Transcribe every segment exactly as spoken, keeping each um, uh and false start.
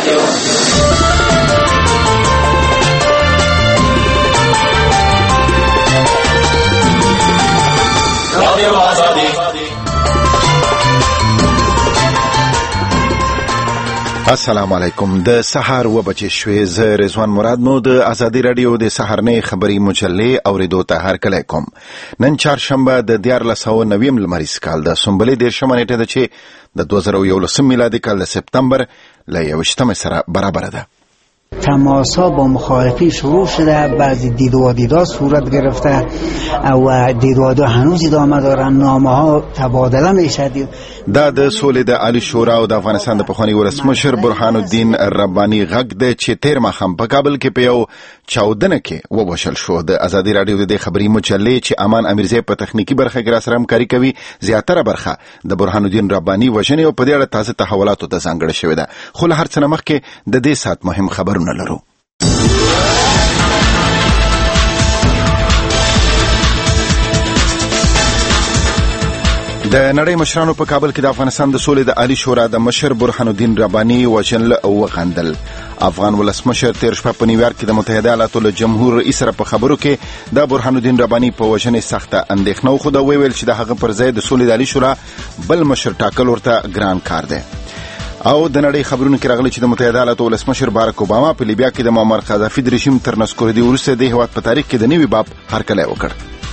رادیو آزادی. السلام علیکم. د سحر و بچې شوې ز رضوان مراد مو د ازادي رادیو د سحرنې خبري مجلې اوریدو ته هرکلی کوم. نن چهارشنبه د دیارلس سوه نویم لمریز کال د سنبلې دېرشمه نیټه ده چې د دوه زره یولسم میلادي کال د سپتامبر له یویشتمې سره برابره ده. تماس‌ها با مخالفین شروع شده، بعضی دیدوادیدا صورت گرفته و دیدوادها هنوز ادامه دارن، نامه‌ها تبادله میشه. دا د سولې د عالی شورا او د افغانستان د پخواني ولسمشر برهان الدین رباني غږ دی چې تیر ماښام په کابل کې په یو چاودنه کې ووژل شو. د ازادي راډیو د خبري مجلې چې امان امیرزی په تخنیکی برخه کې را سره همکاري کوي، زیاتره برخه د برهان الدین رباني وژنې او په دې اړه تازه تحولاتو ته ځانګړې شوې ده. خو له هر څه نه مخکې د دې سات مهم خبرونه لرو. د نړۍ مشرانو په کابل کې د افغانستان د سولې د عالی شورا د مشر برهان الدین رباني وژل او وغندل. افغان ولسمشر تیر شپه په نیویارک کې د متحده ایالاتو له جمهور رئیس سره په خبرو کې د برهان الدین رباني په وژنې سخته اندېښنه خو دا ویل چې د هغه پر ځای د سولې د عالی شورا بل مشر ټاکل ورته ګران کار دی. او د نړۍ خبرونو کې راغلي چې د متحده ایالاتو ولسمشر باراک اوباما په لیبیا کې د معمر قذافي د رژیم تر نسکورېدو وروسته د هیواد په تاریخ کې د نوي باب هرکلی وکړ.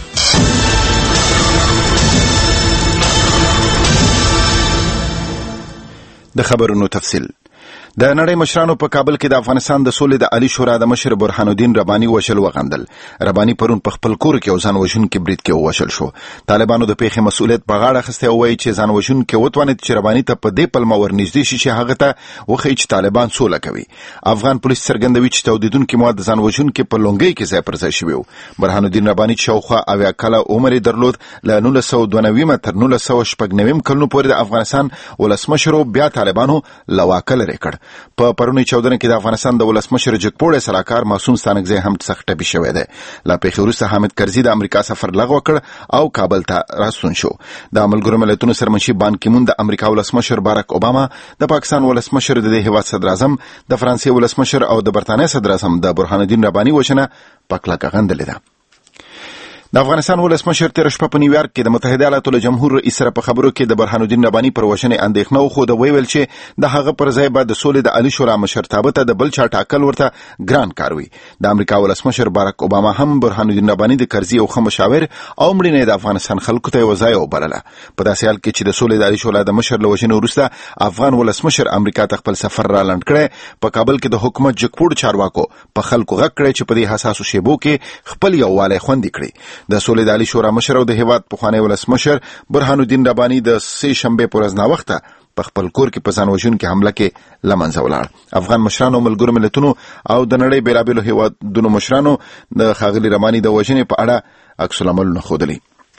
د خبرونو تفصیل. د نړۍ مشرانو په کابل کې د افغانستان د سولې د عالی شورا د مشر برهان الدین رباني وژل وغندل. رباني پرون په خپل کور کې ځان وژونکي برید کې ووژل شو. طالبانو د پیښې مسؤلیت په غاړه اخیستی او وایي چې ځان وژونکي وتوانید چې رباني ته په دې پلمه ورنږدې شي چې هغه ته وښیي چې طالبان سوله کوي. افغان پولیس څرګندوي چې تولیدونکي مواد ځان وژونکي په لونګۍ کې ځای پر ځای شوي وو. برهان الدین رباني شاوخوا اویا کاله عمر یې درلود. له نولس سوه دوه نوي تر نولس سوه شپږ نوي کلونو پورې د افغانستان ولسمشر بیا طالبانو له واکه لرې کړ. په پرونی چودنه کې د افغانستان د ولسمشر جګپوړی سلاکار معصوم ستانکزی هم سخت ټپي شوی دی. لا پیښې وروسته حامد کرزي د امریکا سفر لغوه کړ او کابل ته راستون شو. د ملګرو ملتونو سرمنشي بان کی مون د امریکا ولسمشر باراک اوباما، د پاکستان ولسمشر د هیواد صدر اعظم، د فرانسې ولسمشر او د برتانیې صدر اعظم د برهان الدین رباني وژنه په کلکه غندلې ده. د افغانستان ولسمشر تیر شپه په نیویارک کې د متحده ایالاتو له جمهور رئیس سره په خبرو کې د برهان الدین رباني پر وژنې اندېښنه خو د ویل چې د هغه پر ځای به د سولې د عالی شورا مشرتابه ته د بل چا ټاکل ورته ګران کار وي. د امریکا ولسمشر باراک اوباما هم برهان الدین رباني د کرزي او ښه مشاور او مړینې د افغانستان خلکو ته یو ځای وبلله. په داسې حال کې چې د سولې د عالی شورا د مشر له وژنې وروسته افغان ولسمشر امریکا ته خپل سفر را لنډ کړی، په کابل کې د حکومت جګپوړ چارواکو په خلکو غږ کړی چې په دې حساسو شیبو کې خپل یووالی خوندي کړي. د سولې د عالی شورا مشر او د هیواد پخوانی ولسمشر برهان الدین رباني د سه شنبه پر ورځ ناوخته په خپل کور کې په ځان وژونکي حمله کې له منځه ولاړ. افغان مشرانو، ملګرو ملتونو او د نړۍ بیلابېلو هیوادونو مشرانو د ښاغلي رباني د وژنې په اړه عکس العملونه ښودلي.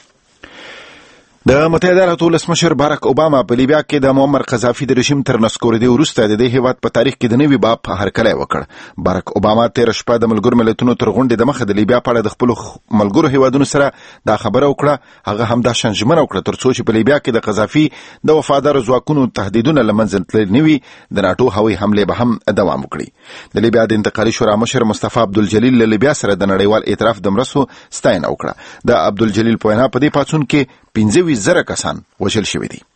د متحده ایالاتو ولسمشر باراک اوباما په لیبیا کې د معمر قذافي د رژیم تر نسکورېدو وروسته د دې هیواد په تاریخ کې د نوي باب هرکلی وکړ. باراک اوباما تیر شپه د ملګرو ملتونو تر غونډې د مخه د لیبیا په اړه د خپلو ملګرو هیوادونو سره دا خبره وکړه. هغه هم دا شان ژمنه وکړه تر څو چې په لیبیا کې د قذافي د وفادارو ځواکونو تهدیدونه له منځه تللي نه وي، د ناټو هوایي حملې به هم دوام وکړي. د لیبیا د انتقالي شورا مشر مصطفی عبدالجلیل له لیبیا سره د نړیوال اعتراف د مرستو ستاینه وکړه. د عبدالجلیل په وینا په دې پاڅون کې پنځه ویشت زره کسان وژل شوي دي.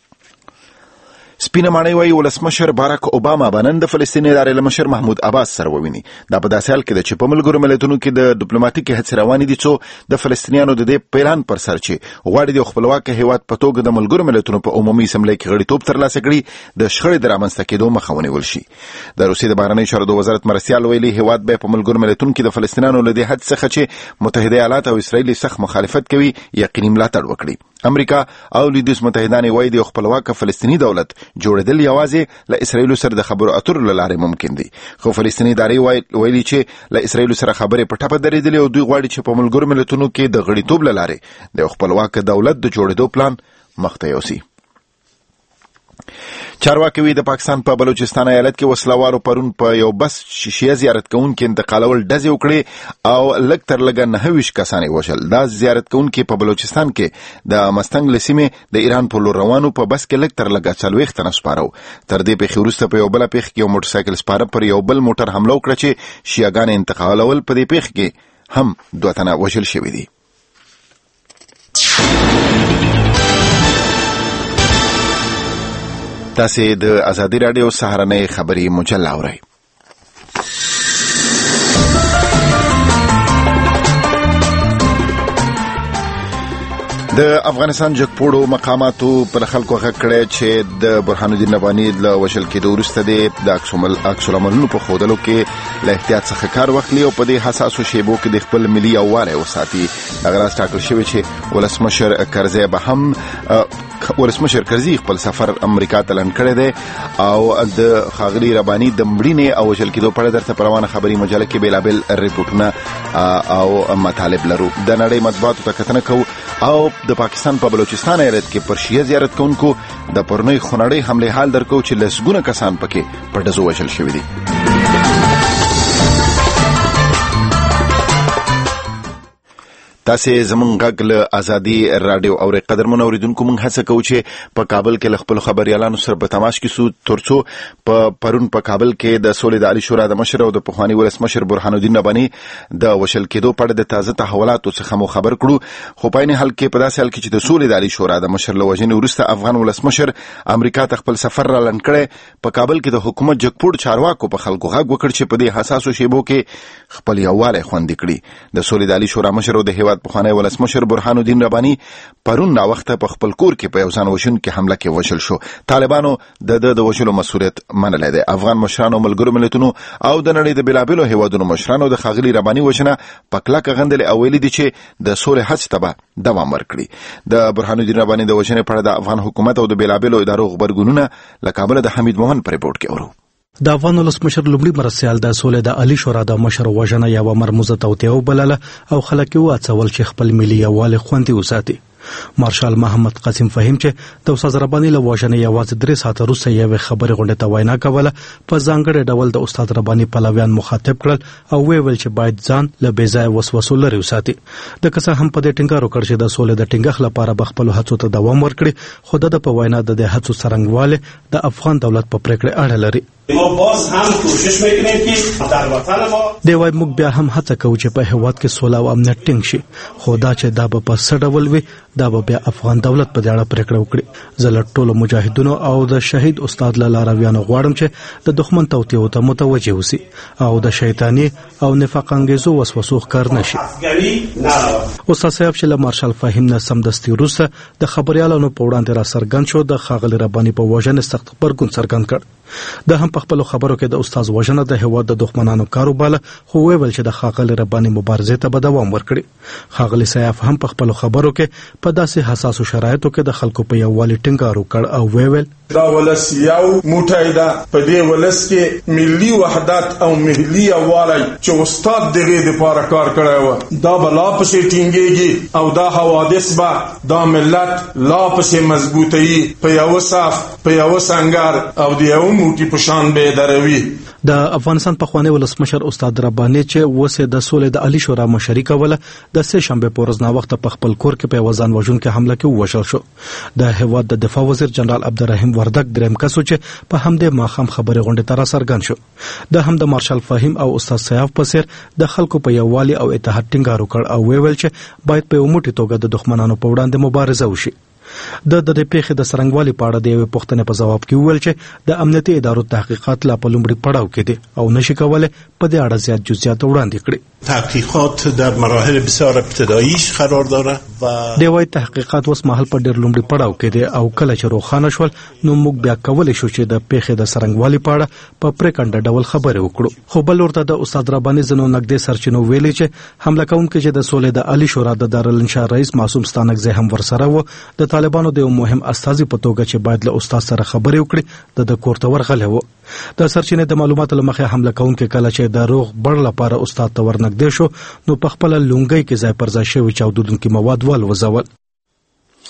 سپینه ماڼۍ وایي ولسمشر باراک اوباما به نن د فلسطین ادارې له مشر محمود عباس سره وویني. دا په داسې حال کې ده چې په ملګرو ملتونو کې د ډیپلوماټیکې هڅې روانې دي څو د فلسطینیانو د دې پلان پر سر چې غواړي د خپلواک هیواد په توګه د ملګرو ملتونو په عمومي اسمبلۍ کې غړیتوب ترلاسه کړي د شخړې د رامنځته کېدو مخه ونیول شي. د روسیې د بهرنیو چارو د وزارت مرستیال ویلي هیواد به په ملګرو ملتونو کې د فلسطینیانو له دې حد څخه چې متحده ایالات او اسرائیل سخت مخالفت کوي یقیني ملاتړ وکړي. امریکا او لویدیځ متحدان وایي د خپلواک فلسطیني دولت جوړېدل یوازې له اسرائیل سره د خبرو اترو له لارې ممکن دي. خو فلسطیني ادارې ویلي چې له اسرائیل سره خبرې په ټپه درېدلې او دوی غواړي چې په ملګرو ملتونو کې د غړیتوب له لارې د خپلواک دولت د جوړېدو پلان مخته یوسي. چارواکي وی د پاکستان په بلوچستان ایالت کې وسلوارو پرون په یو بس شیعه زیارت کوونکو انتقالول ډزې وکړې او لږ تر لږه نهه ویشت کسان وشل. دا زیارت کوونکو په بلوچستان کې د مستنګ لسیمې د ایران په لور روانو په بس کې لږ تر لږه څلوېښت تنه سپاره وو. تر دې پیښې وروسته په یو بله پیښه کې یو موټر سایکل سپاره پر یو بل موټر حمله وکړه چې شیعهګان انتقالول. په دې پیښه کې هم دوه تنه وژل شوي دي. تاسې د ازادي راډیو سهارنۍ خبري مجله اورئ. د افغانستان جګپوړو مقاماتو پر خلکو غږ کړی چې د برهان الدین رباني له وژل کېدو وروسته د عکس العملونو په ښودلو کې له احتیاط څخه کار واخلي او په دې حساسو شیبو کې د خپل ملي یووالی وساتي. دغه راز ټاکل شوی چې ولسمشر کرزی به هم ولسمشر کرزي خپل سفر امریکا ته لنډ کړی دی او د ښاغلي رباني د مړینې او وژل کېدو په اړه درته په روانه خبري مجله کې بېلابېل ریپورټونه او مطالب لرو. د نړۍ مطبوعاتو ته کتنه کوو او د پاکستان په بلوچستان ایالت کې پر شیعه زیارت کوونکو د پرونۍ خونړۍ حملې حال درکو چې لسګونه کسان پکې په ډزو وژل شوي دي. تاسې زمونږ غږ له ازادي راډیو اورئ. قدرمنو اورېدونکو، موږ هڅه کوو چې په کابل کې له خپلو خبریالانو سره په تماس کې سو ترڅو په پرون په کابل کې د سولې د عالي شورا د مشر او د پخواني ولسمشر برهان الدین رباني د وژل کېدو په اړه د تازه تحولاتو څخه مو خبر کړو. خو په عین حال کې په داسې حال کې چې د سولې د عالي شورا د مشر له وژنې وروسته افغان ولسمشر امریکا ته خپل سفر را لنډ کړی، په کابل کې د حکومت جګپوړ چارواکو په خلکو غږ وکړ چې په دې حساسو شیبو کې خپل یووالی خوندي کړي. د سولې د عالي شورا مشر او د هیواد پخوانی ولسمشر برهان الدین رباني پرون ناوخته په خپل کور کې په یو ځان وژونکې حمله کې وژل شو. طالبانو د د د وژلو مسؤلیت منلی دی. افغان مشرانو، ملګرو ملتونو او د نړۍ د بېلابېلو هیوادونو مشرانو د ښاغلي رباني وژنه په کلکه غندلې او ویلي دي چې د سولې هڅې ته به دوام ورکړي. د برهان الدین رباني د وژنې په اړه د افغان حکومت او د بېلابېلو ادارو غبرګونونه له کابله د حمید موهن په ریپورټ کې اورو. د افغان ولسمشر لومړي مرستیال د سولې د عالي شورا د مشر وژنه یوه مرموزه توطیه وبلله او خلک یې وهڅول چې خپل ملي یووالی خوندي وساتي. مارشال محمد قاسم فهیم چې د استاد رباني له وژنې یوازې درې ساعته وروسته یوې خبرې غونډې ته وینا کوله، په ځانګړي ډول د استاد رباني پلویان مخاطب کړل او ویل چې باید ځان له بې ځایه وسوسو لرې وساتي. د که څه هم په دې ټینګار وکړ چې د سولې د ټینګښت لپاره به خپلو هڅو ته دوام ورکړي، خو د په وینا د دې هڅو څرنګوالی د افغان دولت په پریکړې اړه لري. ما باز هم کوشش میکنیم که در وطن ما دی وای موږ بیا هم هڅه کوو چې په هیواد کې سوله او امنیت ټینګ شي، خو دا چې دا به په څه ډول وي دا به بیا افغان دولت په دې اړه پریکړه وکړي. زه له ټولو مجاهدینو او د شهید استاد له لارویانو غواړم چې د دښمن توطیو ته متوجه اوسي او د شیطاني او نفاق انګیزو وسوسو ښکار نشي. استاد صاحب چې له مارشال فهیم نه سمدستي وروسته د خبریالانو په وړاندې را څرګند شو، د ښاغلي رباني په وژنې سخت غبرګون څرګند کړ. د هم په خپلو خبرو کې د استاد وژنه د هیواد د دښمنانو کار وباله، خو ویل چې د ښاغلي رباني مبارزې ته به دوام ورکړي. ښاغلي صاحب هم په خپلو خبرو کې په داسې حساسو شرایطو کې د خلکو په یووالي ټینګار وکړ او ویل دا ولس یو موټی ده. په دې ولس کې ملي وحدت او ملي یووالی چې استاد دغې دپاره کار کړی و دا به لا پسې ټینګېږي او دا حوادث به دا ملت لا پسې مضبوطوي، په یوه صف، په یوه سنګر او د یو موټي په شان به دروي. د افغانستان پخوانی ولسمشر استاد رباني چې وسه د سولې د عالي شورا مشري کوله، د سه شنبه په ورځ ناوخته په خپل کور کې په وزن وژونکې حمله کې ووژل شو. د هیواد د دفاع وزیر جنرال عبدالرحیم وردک دریم کس چې په همدې ماښام خبرې غونډې ته راڅرګند شو. د هم د مارشال فهیم او استاد سیاف په څیر د خلکو په یووالي او اتحاد ټینګار وکړ او ویل چې باید په یو موټي توګه د دښمنانو په وړاندې مبارزه وشي. د د پیښې د څرنګوالي په اړه د یوې پوښتنې په ځواب کې وویل چې د امنیتي ادارو تحقیقات لا په لومړي پړاو کې دي او نشي کولی په دې اړه زیات جزئیات وړاندې کړي. تحقیقات در مراحل بسیار ابتداییش قرار داره و دی وايي تحقیقات اوس مهال په ډېر لومړي پړاو کې دي او کله چې روښانه شول نو موږ بیا کولی شو چې د پیښې د څرنګوالي په اړه په پریکنډه ډول خبرې وکړو. خو بل ورته د استاد رباني ځینو نږدې سرچینو ویلي چې حمله کوونکي چې د سولې د عالي شورا د دارالانشا رئیس معصوم ستانکزی هم ورسره و، د طالبانو د یو مهم استازي په توګه چې باید له استاد سره خبرې وکړي د د کور ته ورغلی و. د سرچینې د معلوماتو له مخې حمله کوونکي کله چې د روغ بړ لپاره استاد ته ورنږدې شو نو په خپله لونګۍ کې ځای پر ځای شوي چاودونکي مواد والوځول.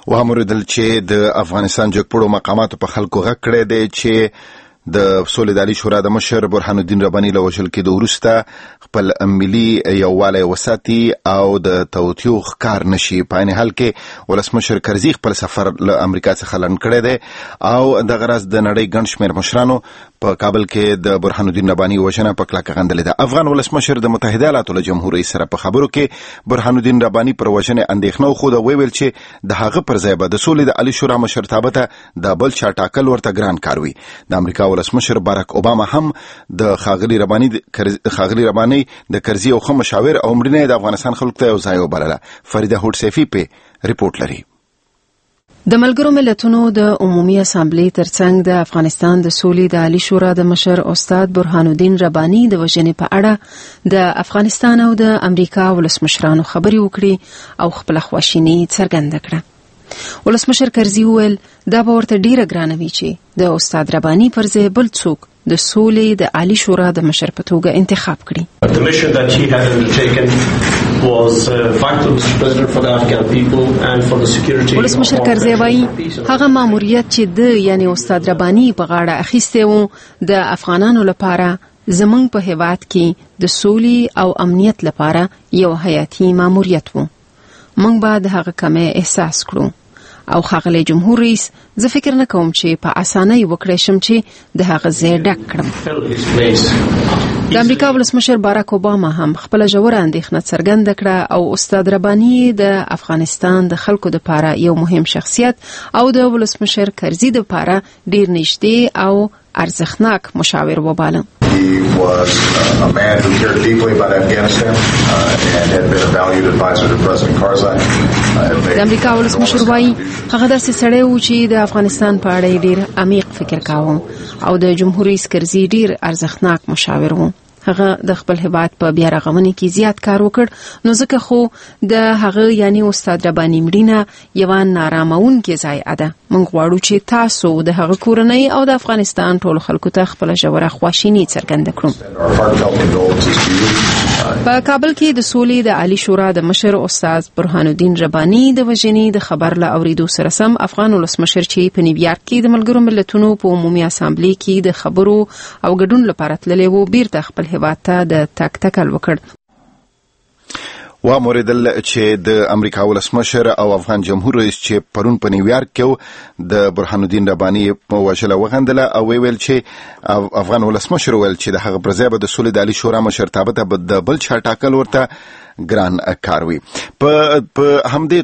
وامردل چې د افغانستان جګپړو مقاماتو په خلکو غږ کړی دی چې د سولې د عالی شورا د مشر برهان الدین رباني له وژل کېدو وروسته خپل ملي یووالی وساتي او د توطیو ښکار نشي. په عین حال کې ولسمشر کرزي خپل سفر له امریکا څخه لنډ کړی دی او دغه راز د نړۍ ګڼ شمېر مشرانو په کابل کې د برهان الدین رباني وژنه په کلکه غندلې ده. افغان ولسمشر د متحده ایالاتو له جمهور رئیس سره په خبرو کې برهان الدین رباني پر وژنې اندېښنه وښوده. ویل چې د هغه پر ځای به د سولې د عالی شورا مشرتابه ته د بل چا ټاکل ورته ګران کار وي. د امریکا ولسمشر باراک اوباما هم د ښاغلي رباني د ښاغلي رباني د کرزي او ښه مشاور او مړینه د افغانستان خلکو ته یو ځای وبلله. فریده هوډ سیفي په ریپورت لري. د ملګرو ملتونو د عمومي اسامبلې ترڅنګ د افغانستان د سولې د عالی شورا د مشر استاد برهان الدین رباني د وژنې په اړه د افغانستان او د امریکا ولسمشرانو خبرې وکړي او خپل خواشیني څرګنده کړه. ولسمشر کرزي وویل دا به ورته ډیره ګرانه وي چې د استاد رباني پر ځای بل څوک د سولې د عالی شورا د مشر په توګه انتخاب کړي. The mission that she had undertaken was vital, Mister President, for the Afghan people and for the security. ولسمشر کرزي وایي هغه ماموریت چې د یعنی استاد رباني په غاړه اخیسته و د افغانانو لپاره زمونږ په هیواد کې د سولې او امنیت لپاره یو حیاتي ماموریت و. موږ باید هغه کمه احساس کړو او ښاغلی جمهور رئیس زه فکر نه کوم چې په اسانۍ وکړی شم چې د هغه ځای ډک کړم. د امریکا ولسمشر باراک اوباما هم خپل ژوره اندېښنه څرګنده کړه او استاد رباني د افغانستان د خلکو لپاره یو مهم شخصیت او د ولسمشر کرزي لپاره ډیر نږدې او ارزښتناک مشاور وباله. He was a man who cared deeply about Afghanistan uh, and had been a valued advisor to President Karzai. د امریکا ولسمشر وایي هغه داسې سړی و چې د افغانستان په اړه ډیر عمیق فکر کاوه او د جمهور رئیس کرزي ډیر ارزښتناک مشاور و. هغه د خپل هیواد په بیا رغونې کې زیات کار وکړ نو ځکه خو د هغه یعنی استاد رباني مړینه یو نارامونکې ضایعه ده. موږ غواړو چې تاسو د هغه کورنۍ او د افغانستان ټول خلکو ته خپل ژوره خواشیني څرګنده کړو. په کابل کې د سولې د عالی شورا د مشر استاد برهان الدین رباني د وژنې د خبر له اوریدو سره سم افغان ولسمشر چې په نیویارک کې د ملګرو ملتونو په عمومي اسامبلې کې د خبرو او ګډون لپاره تللی و بیرته خپل هیواد ته د تک تکل وکړ. و موردل چې د امریکا ولسمشر او افغان جمهور رئیس چې پرون په نیویارک کې د برهان الدین رباني په وژل وغندله او ویل چې افغان ولسمشر ویل چې د هغه پر ځای به د سولې د عالی شورا مشرتابه ته د بل چا ټاکل ورته ګران کار وي. په په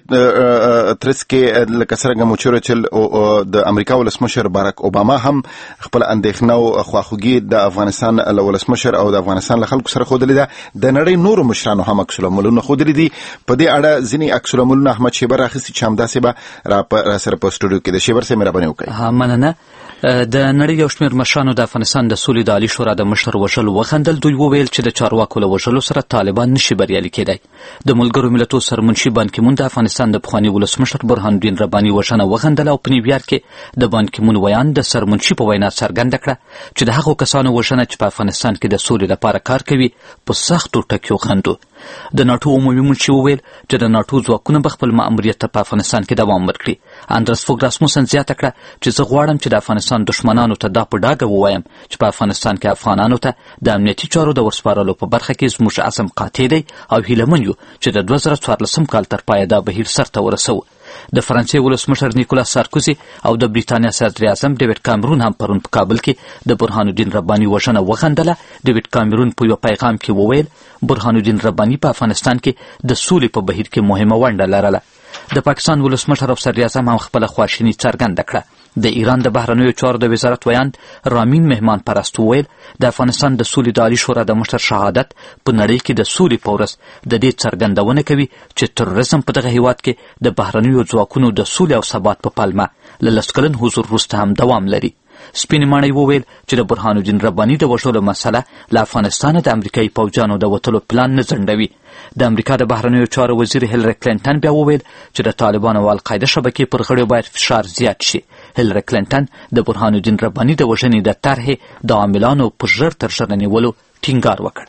همدې ترڅ کې لکه څرنګه مو چورچل د امریکا ولسمشر باراک اوباما هم خپل اندېښنه او خواخوږي د افغانستان له ولسمشر او د افغانستان له خلکو سره ښودلې ده. د نړۍ نورو مشرانو هم عکس العملونه ښودلي دي. په دې اړه ځینې عکس العملونه احمد شیبر راخیستي چې همداسې به را سره په سټوډیو کې د شیبر سره مهرباني وکړئ. مننه. د نړۍ یو شمېر مشرانو د افغانستان د سولې د عالی شورا د مشر وژل وخندل. دوی وویل چې د چارواکو له وژلو سره طالبان نشي بریالي کېدای. د ملګرو ملتونو سرمنشي بان کی مون د افغانستان د پخواني ولسمشر برهان الدین رباني وژنه وخندل او په نیویارک کې د بان کی مون ویان د سرمنشي په وینا څرګنده کړه چې د هغو کسانو وژنه چې په افغانستان کې د سولې لپاره کار کوي په سختو ټکیو خندو. د ناټو عمومي منشي وویل چې د ناټو ځواکونه به خپل ماموریت ته په افغانستان کې دوام ورکړي. اندرس فوګ راسموسن زیاته کړه چې زه غواړم چې د افغانستان دښمنانو ته دا په ډاګه ووایم چې په افغانستان کې افغانانو ته د امنیتي چارو د ورسپارلو په برخه کې زموږ عزم قاطع دی او هیلهمن یو چې د دوه زره څوارلسم کال تر پایه دا بهیر سرته ورسوو. د فرانسې ولسمشر نیکولاس سارکوزي او د بریتانیا صدر اعظم ډیوډ کامرون هم پرون په کابل کې د برهان الدین رباني وژنه وخندله. ډیوډ کامرون په یو پیغام کې وویل برهان الدین رباني په افغانستان کې د سولې په بهیر کې مهمه ونډه لرله. د پاکستان ولسمشر او صدر اعظم هم خپل خواشیني څرګنده کړه. د ایران د بهرنیو چارو د وزارت ویاند رامین مهمان پرست وویل د افغانستان د سولې د عالی شورا د مشر شهادت په نړۍ کې د سولې په ورځ د دې څرګندونه کوي چې تروریزم په دغه هیواد کې د بهرنیو ځواکونو د سولې او ثبات په پلمه له لس کلن حضور وروسته هم دوام لري. سپین ماڼۍ وویل چې د برهان الدین رباني د وژلو مسله له افغانستانه د امریکایي پوځیانو د وتلو پلان نه ځنډوي. د امریکا د بهرنیو چارو وزیر هیلری کلینټن بیا وویل چې د طالبانو او القاعده شبکې پر غړیو باید فشار زیات شي. هیلری کلینټن د برهان الدین رباني د وژنې د طرحې د عاملانو په ژر تر ژره نیولو ټینګار وکړ.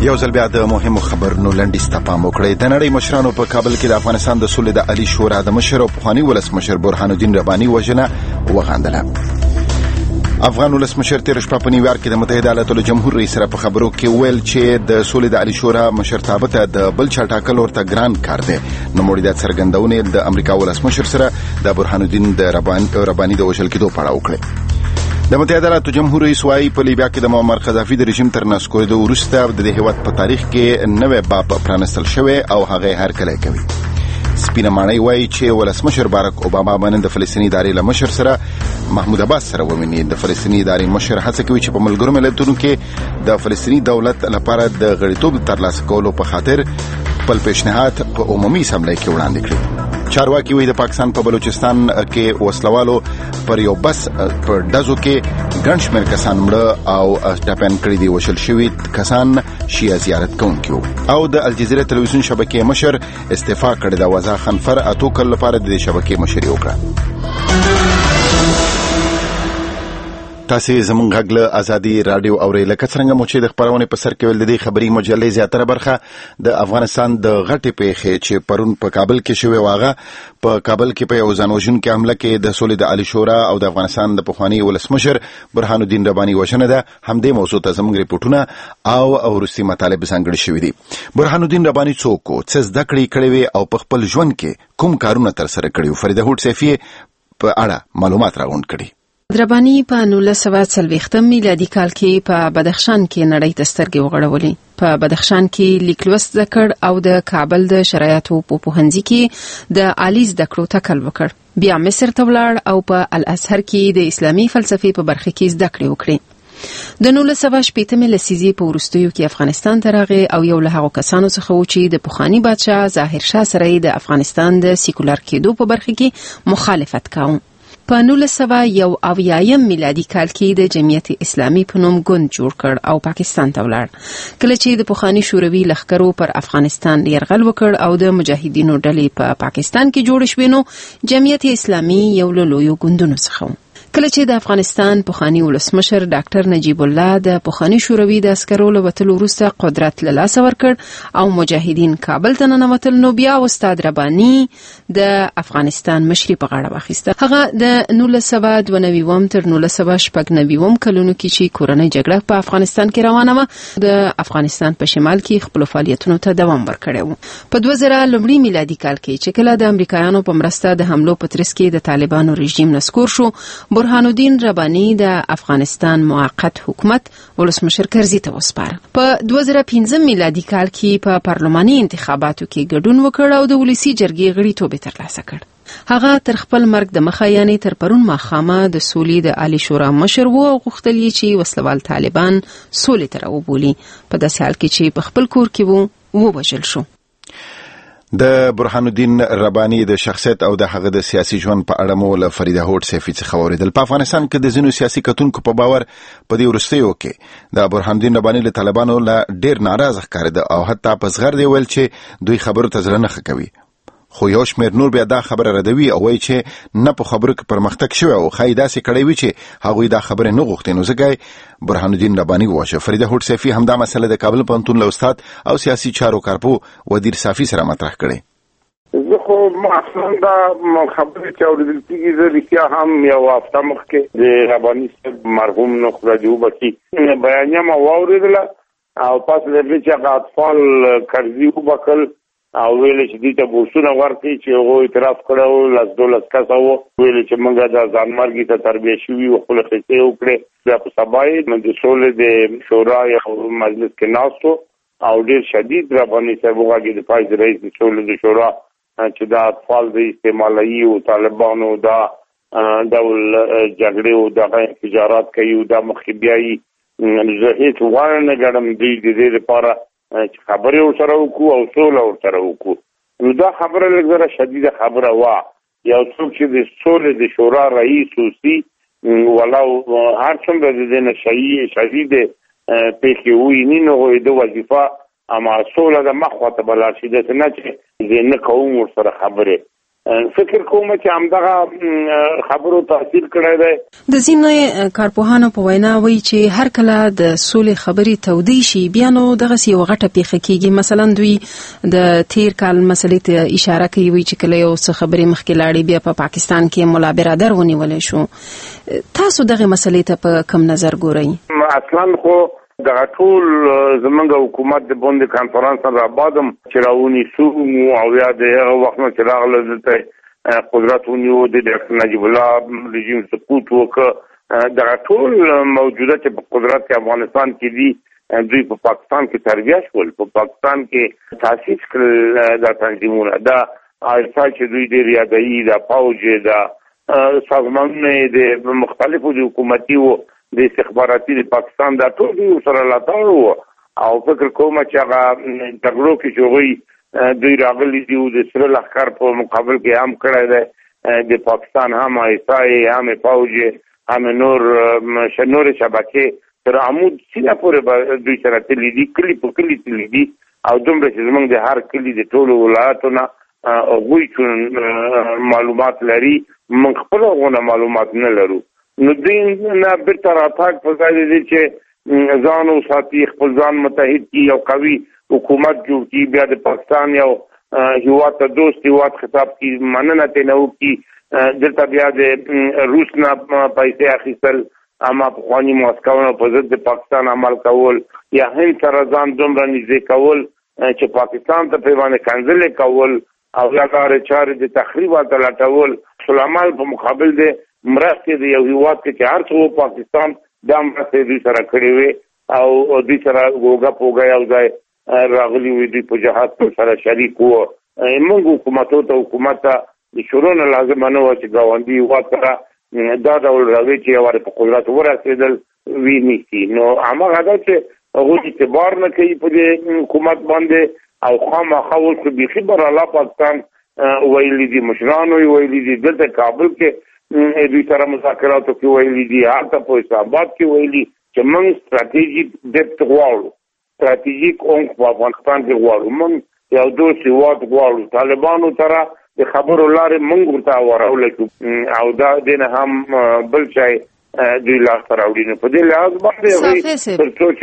یو ځل بیا د مهمو خبرونو لنډیز ته پام وکړئ. د نړۍ مشرانو په کابل کې د افغانستان د سولې د عالی شورا د مشر او پخواني ولسمشر برهان الدین رباني وژنه وغندله. افغان ولسمشر تیر شپه په نیویارک کې د متحده ایالاتو جمهور رئیس سره په خبرو کې ویل چې د سولې د عالی شورا مشرتابه ته د بل چا ټاکل ورته ګران کار دی. نوموړي د څرګندونې د امریکا ولسمشر سره د برهان الدین د رباني د وژل کېدو په اړه وکړه. د متحده ایالاتو جمهور رئیس وايي په لیبیا کې د معمر قذافي د رژیم تر نسکورېدو وروسته د دې هېواد په تاریخ کې نوی باب پرانستل شوی او هغه هرکلی کوي. سپینه ماڼۍ وايي چې ولسمشر باراک اوباما باندې د فلسطیني ادارې له مشر سره محمود عباس سره وویني. د فلسطیني ادارې مشر هڅه کوي چې په ملګرو ملتونو کې د فلسطیني دولت لپاره د غړیتوب ترلاسه کولو په خاطر خپل پیشنهاد په عمومي اسمبلی کې وړاندې کړي. چارواکي وایي د پاکستان په بلوچستان کې وسلوالو پر یو بس پر ډزو کې ګڼ شمېر کسان مړه او ټپیان کړي دي. وژل شوي کسان شیعه زیارت کوونکي وو. او د الجزیره تلویزیون شبکې مشر استعفا کړې ده. وزا خنفر اتو کال لپاره د شبکې مشري وکړه. تاسو زمونږ غږ له ازادي رادیو اورئ. لکه څنګه مو چې د خبرونې په سر کې ول د دې خبري مجلې زیاتره برخه د افغانستان د غټې پیښې چې پرون په کابل کې شوې واغه په کابل کې په یو ځانوژونکي حمله کې د سولې د عالی شورا او د افغانستان د پخواني ولسمشر برهان الدین رباني وژنه ده. همدې موضوع ته زموږ ریپورتونه او وروستي مطالب ځانګړي شوي دي. برهان الدین رباني څوک و، څه زده کړې کړې وې او په خپل ژوند کې کوم کارونه ترسره کړي وو. فریده هوډ سیفي په اړه معلومات راغونډ کړي. رباني په نولس سوه څلوېښتم میلادي کال کې په بدخشان کې نړۍ ته سترګې وغړولې. په بدخشان کې لیک لوست زده کړ او د کابل د شرایطو په پوهنځي کې د عالی زده کړو تکل وکړ. بیا مصر ته ولاړ او په الازهر کې د اسلامي فلسفې په برخه کې زده کړې وکړې. د نولس سوه شپېتمې لسیزې په وروستیو کې افغانستان ته راغی او یو له هغو کسانو څخه و چې د پخواني بادشاه ظاهر شاه سره د افغانستان د سیکولر کېدو په برخه کې مخالفت کاوه. په نولس سوه یو اویایم میلادي کال کې د جمعیت اسلامي په نوم ګوند جوړ کړ او پاکستان ته ولاړ. کله چې د پخواني شوروي لښکرو پر افغانستان یرغل وکړ او د مجاهدینو ډلې په پاکستان کې جوړ شوې نو جمعیت اسلامي یو له لویو ګوندونو څخه و. کله چې د افغانستان پخواني ولسمشر ډاکټر نجیب الله د پخواني شوروي د عسکرو له وتلو وروسته قدرت له لاسه ورکړ او مجاهدین کابل ته ننوتل، نو بیا استاد رباني د افغانستان مشري په غاړه واخیسته. هغه د نولس سوه دوه نوي تر نولس سوه شپږ نوي کلونو کې چې کورنۍ جګړه په افغانستان کې روانه وه د افغانستان په شمال کې خپل فعالیتونو ته دوام ورکړی و. په دوه زره لومړي میلادي کال کې چې کله د امریکایانو په مرسته د حملو په ترڅ کې د طالبانو رژیم نسکور شو، برهان الدین رباني د افغانستان موقت حکومت ولسمشر کرزي ته وسپاره. په دوه زره پنځم میلادي کال کې په پارلماني انتخاباتو کې ګډون وکړ او د ولسی جرګې غړیتوب ترلاسه کړ. هغه تر خپل مرګ د مخه یعنی تر پرون ماښامه د سولې د عالی شورا مشر و او غوښتل یې چې وسلوال طالبان سولې ته راوبولي. په داسې حال کې چې په خپل کور کې وو ووژل شو. د برهان الدین رباني د شخصیت او د هغه د سیاسي ژوند په اړه مو له فریده هوډ سیفي څخه واورېدل. په افغانستان کې د ځینو سیاسي کتونکو په باور په دې وروستیو کې د برهان الدین رباني له طالبانو له ډېر ناراضه ښکارېده او حتی په زغر دی ویل چې دوی خبرو ته زړه نه ښه کوي. خو یو شمېر نور بیا دا خبره ردوي او وایي چې نه په خبرو کې پرمختګ شوی او ښایي داسې کړی وي چې هغوی دا خبرې نه غوښتې، نو ځکه برهان الدین رباني وواژه. فریده هوډ سیفي همدا مسله د کابل پوهنتون له استاد او سیاسي چارو کارپو ودیر صافي سره مطرح کړې. زه خو اصلا دا خبرې چې اورېدل کېږي زه رښتیا هم یو هفته مخکې د رباني صاحب مرحوم نو خدای دې وبخښي بیانیه مې واورېدله او پس له دې چې هغه اطفال کرزي وبخښل او ویلې چې دې ته بورسونه ورکړي چې هغوی اعتراف کړی و، لس دولس کسه وو، ویلې چې موږ د ځانمرګي ته تربیه شوي وو، خپلې قصې وکړې. بیا په سبا یې د سولې د شورا یو مجلس کې ناست و او ډېر شدید رباني صاحب وغږېد د پای رئیس د سولې د شورا چې دا اطفال د استعمالي او طالبانو دا ډول جګړې او دغه انفجارات کوي او دا مخکې بیایي. زه هېڅ غواړم نه ګڼم دوی د دې لپاره چې خبرې ورسره وکړو او سوله ورسره وکړو. نو دا خبره لږ زره شدیده خبره وه. یو څوک چې د سولې د شورا رئیس اوسي ولو هر څومره د دې نه شدید پیښې وویني نو د وظیفه اما سوله د مخ خواته به لاړ شي، داسې نه چې زه نه کوم ورسره خبرې. فکر کوم چې همدغه خبرو تاثیر کړی دی. د ځینې کارپوهانو په وینا وایي چې هر کله د سولې خبرې تودې شي بیا نو دغسې یوه غټه پیښه کېږي. مثلا دوی د تیر کال مسلې ته اشاره کوي، وایي چې کله یو څه خبرې مخکې لاړې بیا په پاکستان کې ملا برادر ونیولی شو. تاسو دغه مسلې ته په کوم نظر ګورئ؟ اصلا خو دغه ټول زمونږ حکومت د بوند کانفرنس نه رابادم چې راونیسو او یا د هغه وخت نه چې راغله دلته قدرت ونیو د ډاکټر نجیب الله رژیم سقوط وکړ. دغه ټول موجوده چې په قدرت کې افغانستان کې دي دوی په پاکستان کې تربیه شول، په پاکستان کې تاسیس کړل دا تنظیمونه، دا آیسا چې دوی ډېر یادوي، دا پوج، دا سازمانونه د مختلفو د حکومتي و د استخباراتي د پاکستان دا ټول دوی سره لاټار وو. او فکر کوم چې هغه جګړو کې چې هغوی دوی راغلي دي د سره لښکر په مقابل کې هم کړی دی، د پاکستان هم آیسای، هم پوج، هم نور نورې شبکې تر عمود سینه پورې دوی سره تللي دي، کلي په کلي تللي دي. او دومره چې زموږ د هر کلي د ټولو ولایاتو نه هغوی چون معلومات لري، موږ خپله هغونه معلومات نه لرو. نو دوی نه بیرته راتګ په ځای دی چې ځان وساتي، خپل ځان متحد کړي، یو قوي حکومت جوړ کړي، بیا د پاکستان یو هیواد ته دوست هیواد خطاب کړي، مننه ترې نه وکړي، دلته بیا د روس نه پیسې اخیستل، اما پخواني موسکاونه په ضد د پاکستان عمل کول، یا هند سره ځان دومره نږدې کول چې پاکستان ته پرې باندې کنځلې کول، او یا لارې چارې د تخریب ته لټول. سلیمان په مقابل د مرستې د یو هیواد کې چې هر څه پاکستان دا مرستې دوی سره کړې وې او دوی سره ګوګه پوګه یو ځای راغلي وي، دوی په جهاد سره شریک وو. موږ حکومتو ته حکومت ته د شروع نه لازمه نه وه چې ګاونډي هیواد سره دا ډول راوي چې یوارې په قدرت ورسېدل وي نیسي. نو هماغه ده چې هغوی اعتبار نه کوي په دې حکومت باندې، او خامخا اوس بیخي براله پاکستان ویلي دي، مشرانو یې ویلي دي، دلته کابل کې دوی سره مذاکراتو کې ویلي دي، هلته په اسلام آباد کې ویلي چې موږ ستراتیژیک ډپت غواړو، ستراتیژیک عمق په افغانستان کې غواړو، موږ یو دوست هیواد غواړو. طالبانو سره د خبرو لارې موږ ورته ورغلی شو، او دا دې نه هم بل شی دوی لاسته راوړي. نو په دې لحاظ باندې هغوی تر څو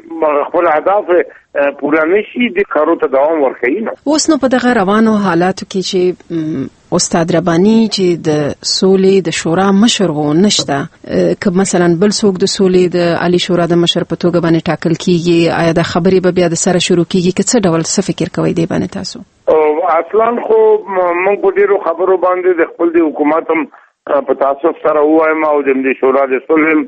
چې خپل اهداف پوره نه شي د کارو ته دوام ورکوي. نو اوس نو په دغه روانو حالاتو کې چې استاد رباني چې د سولې د شورا مشر و نشته، که مثلا بل څوک د سولې د عالی شورا د مشر په توګه باندې ټاکل کیږي، آیا د خبرې به بیا د سره شروع کیږي که څه ډول څه فکر کوئ دی باندې تاسو؟ اصلا خو موږ په ډېرو خبرو باندې د خپل د حکومت هم په تاسف سره ووایم او د دې شورا د صلح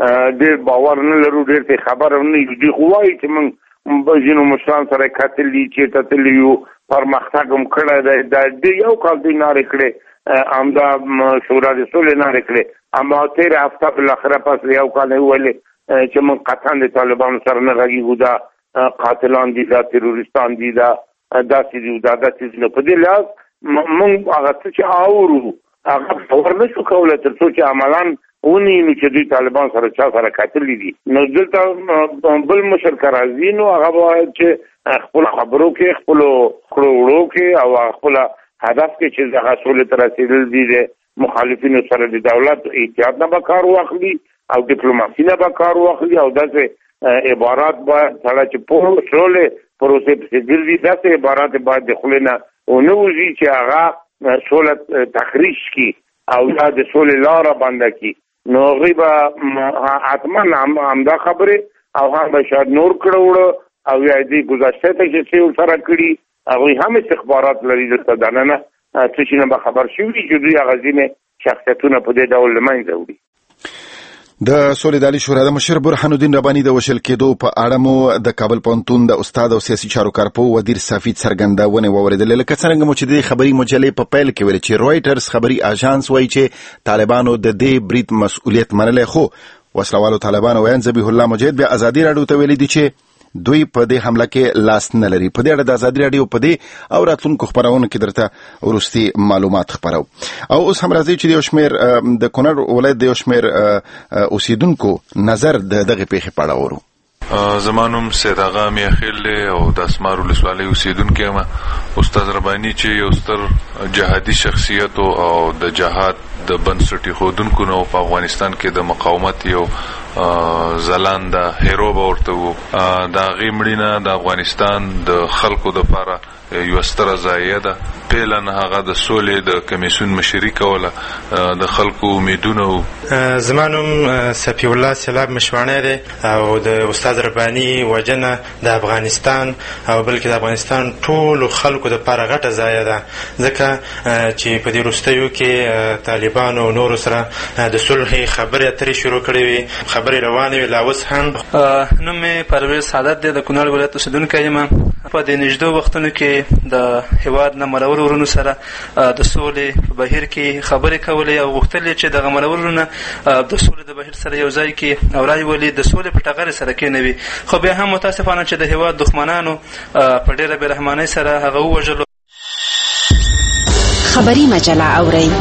ډېر باور نه لرو، ډېر ته خبر نه یو. دوی خو وایي چې موږ ځینو مشران سره کتلي، چېرته تللي یو، پرمختګ هم کړی دی. دا ډېر یو کال دوی نارې کړې، همدا شورا د صلح نارې کړې، اما تېره هفته بالاخره پس یو کال یې وویلې چې موږ قطعا د طالبانو سره نه غږېږو، دا قاتلان دي، دا تروریستان دي، دا داسې دي، دا داسې دي. نو په دې لحاظ موږ هغه څه چې اورو هغه باور نه شو کولی تر څو چې عملاً ونیو چې دوی طالبان سره چا سره کتلي دي. نو دلته بل مشر که راځي نو هغه باید چې خپلو خبرو کې، خپلو کړو وړو کې او خپله هدف کې چې دغه سولې ته رسېدل دي د مخالفینو سره د دولت احتیاط نه به کار واخلي او ډیپلوماسي نه به کار واخلي، او داسې عبارات باید سړی چې پوه سولې پروسې پسې ګرځي، داسې عبارات باید د خولې نه ونه وځي چې هغه سوله تخریش کی او یا د سولې لاره بنده کی. نو هغوی به حتما همدا خبرې او هم به شاید نور کړه وړه او یا دې ګذشته ته چې څه ورسره کړي، هغوی هم استخبارات لري دلته دننه څه شي نه به خبر شوي چې دوی هغه ځینې شخصیتونه په دې ډول له منځه وړي. د سولې د عالی شورا د مشر برهان الدین رباني د وشل کېدو په اړه مو د کابل پوهنتون د استاد او سیاسي چارو کارپوه ودیر سفید څرګندونه واوریدله. لکه څنګه مو چې د خبري مجلې په پیل کې ویل چې رويټرز خبري اژانس وایي چې طالبانو د دې برید مسؤلیت منلای، خو وسلوالو طالبانو وین ذبیح الله مجید بیا ازادي راډیو ته ویلي دي چې دوی په دې حمله کې لاس نه لري. په دې اړه د ازادي راډیو په دې او راتلونکو خبرونو کې درته ورستي معلومات خبرو. او اوس هم راځي چې د شمیر د کونړ ولایت د شمیر اوسیدونکو نظر د دغه پیښې په اړه ورو. زمانوم سید آغا میاخیل او د اسمار ولسوالۍ اوسیدونکی یم. استاد رباني چې یو ستر جهادي شخصیت او د جهاد د بنسټي خودونکو نو په افغانستان کې د مقاومت یو زلان د هیرو ورته وو. دا غیمړینه د افغانستان د خلکو د لپاره یو ستر ځای ده. پیلن هغه د سولې د کمیسیون مشري کوله د خلکو امیدونه. زمانوم صفی الله سلام مشوانه ده او د استاد رباني وجنه د افغانستان او بلکې د افغانستان ټول خلکو د لپاره غټه ځای ده، ځکه چې په دې وروستیو کې طالبان او نور سره د صلح خبرې اترې شروع کړې وي، خبرې روانې وي. لا اوس هم نوم مې پرویز سعادت دی، د کونړ ولایت اوسیدونکی یم. په دې نږدې وختونو کې د هیواد نه ملور ورونو سره د سولې په بهیر کې خبرې کولې او غوښتل چې دغه ملور ورونه د سولې د بهیر سره یو ځای کې او رای ولي د سولې په ټغر سره کېنوي. خو بیا هم متاسفانه چې د هیواد دښمنانو په ډېره بېرحمانۍ سره هغه ووژلو. خبري مجله اورئ.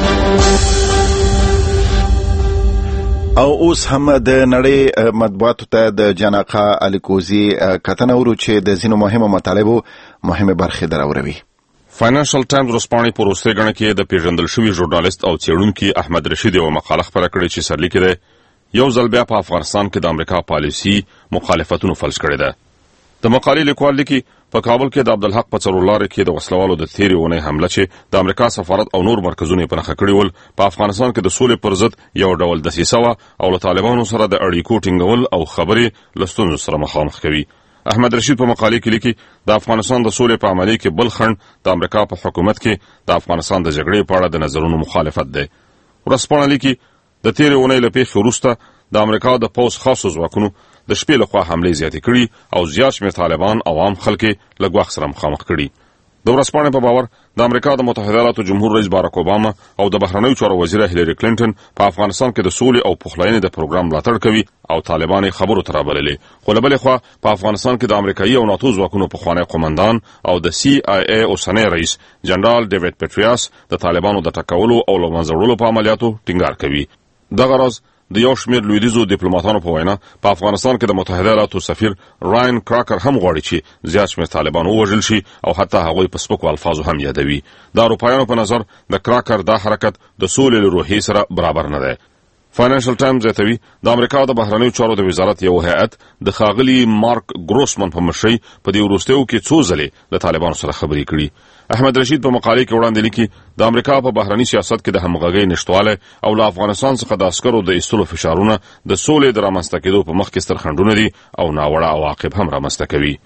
او اوس هم د نړۍ مطبوعاتو ته د جناقه الیکوزي کتنه ورو چې د ځینو مهمو مطالبو مهمه برخې دراوروي. فاینانشل ټایمز ورځپاڼې په وروستۍ ګڼه کې د پیژندل شوي ژورنالیست او څېړونکي احمد رشید یوه مقاله خپره کړې چې سرلیکې دی یو ځل بیا په افغانستان کې د امریکا پالیسي مخالفتونو فلج کړې ده. د مقالې لیکوال لیکي په کابل کې د عبدالحق په څلورلارې کې د وسلوالو د تېرې اونۍ حمله چې د امریکا سفارت او نور مرکزونه یې په نښه کړي ول په افغانستان کې د سولې پر ضد یو ډول دسیسه وه او له طالبانو سره د اړیکو ټینګول او خبرې له ستونزو سره مخامخ کوي. احمد رشید په مقالې کې لیکي د افغانستان د سولې په عملي کې بل خنډ د امریکا په حکومت کې د افغانستان د جګړې په اړه د نظرونو مخالفت دی. ورځپاڼه لیکي د تېرې اونۍ له پیښې وروسته د امریکا د پوځ خاصو ځواکونو د شپې لخوا حملې زیاتې کړي او زیات شمېر طالبان او عام خلک یې له ګواښ سره مخامخ کړي. د ورځپاڼې په باور د امریکا د متحده ایالاتو جمهور رئیس باراک اوباما او د بهرنیو چارو وزیره هیلری کلینټن په افغانستان کې د سولې او پخلاینې د پروګرام ملاتړ کوي او طالبان یې خبرو ته رابللې. خو له بلې خوا په افغانستان کې د امریکایي او ناتو ځواکونو پخوانی قومندان او د سی آی ای اوسنی رئیس جنرال ډیوډ پیټریاس د طالبانو د ټکولو او له منځه وړلو په عملیاتو ټینګار کوي. دغه راز د یو شمېر لویدیځو ډیپلوماتانو په وینا په افغانستان کې د متحده ایالاتو سفیر راین کراکر هم غواړي چې زیات شمېر طالبان ووژل شي او حتی هغوی په سپکو الفاظو هم یادوي. د اروپایانو په نظر د کراکر دا حرکت د سولې له روحیې سره برابر نه دی. فاینانشل ټایمز زیاتوي د امریکا د بهرنیو چارو د وزارت یو هیئت د ښاغلي مارک ګروسمن په مشرۍ په دې وروستیو کې څو ځلې له طالبانو سره خبرې کړي. احمد رشید په مقالې کې وړاندې لیکي د امریکا په بهرني سیاست کې د همغږۍ نشتوالی او له افغانستان څخه د عسکرو د ایستلو فشارونه د سولې د رامنځته کېدو په مخ کې ستر خنډونه دي او ناوړه عواقب هم رامنځته کوي.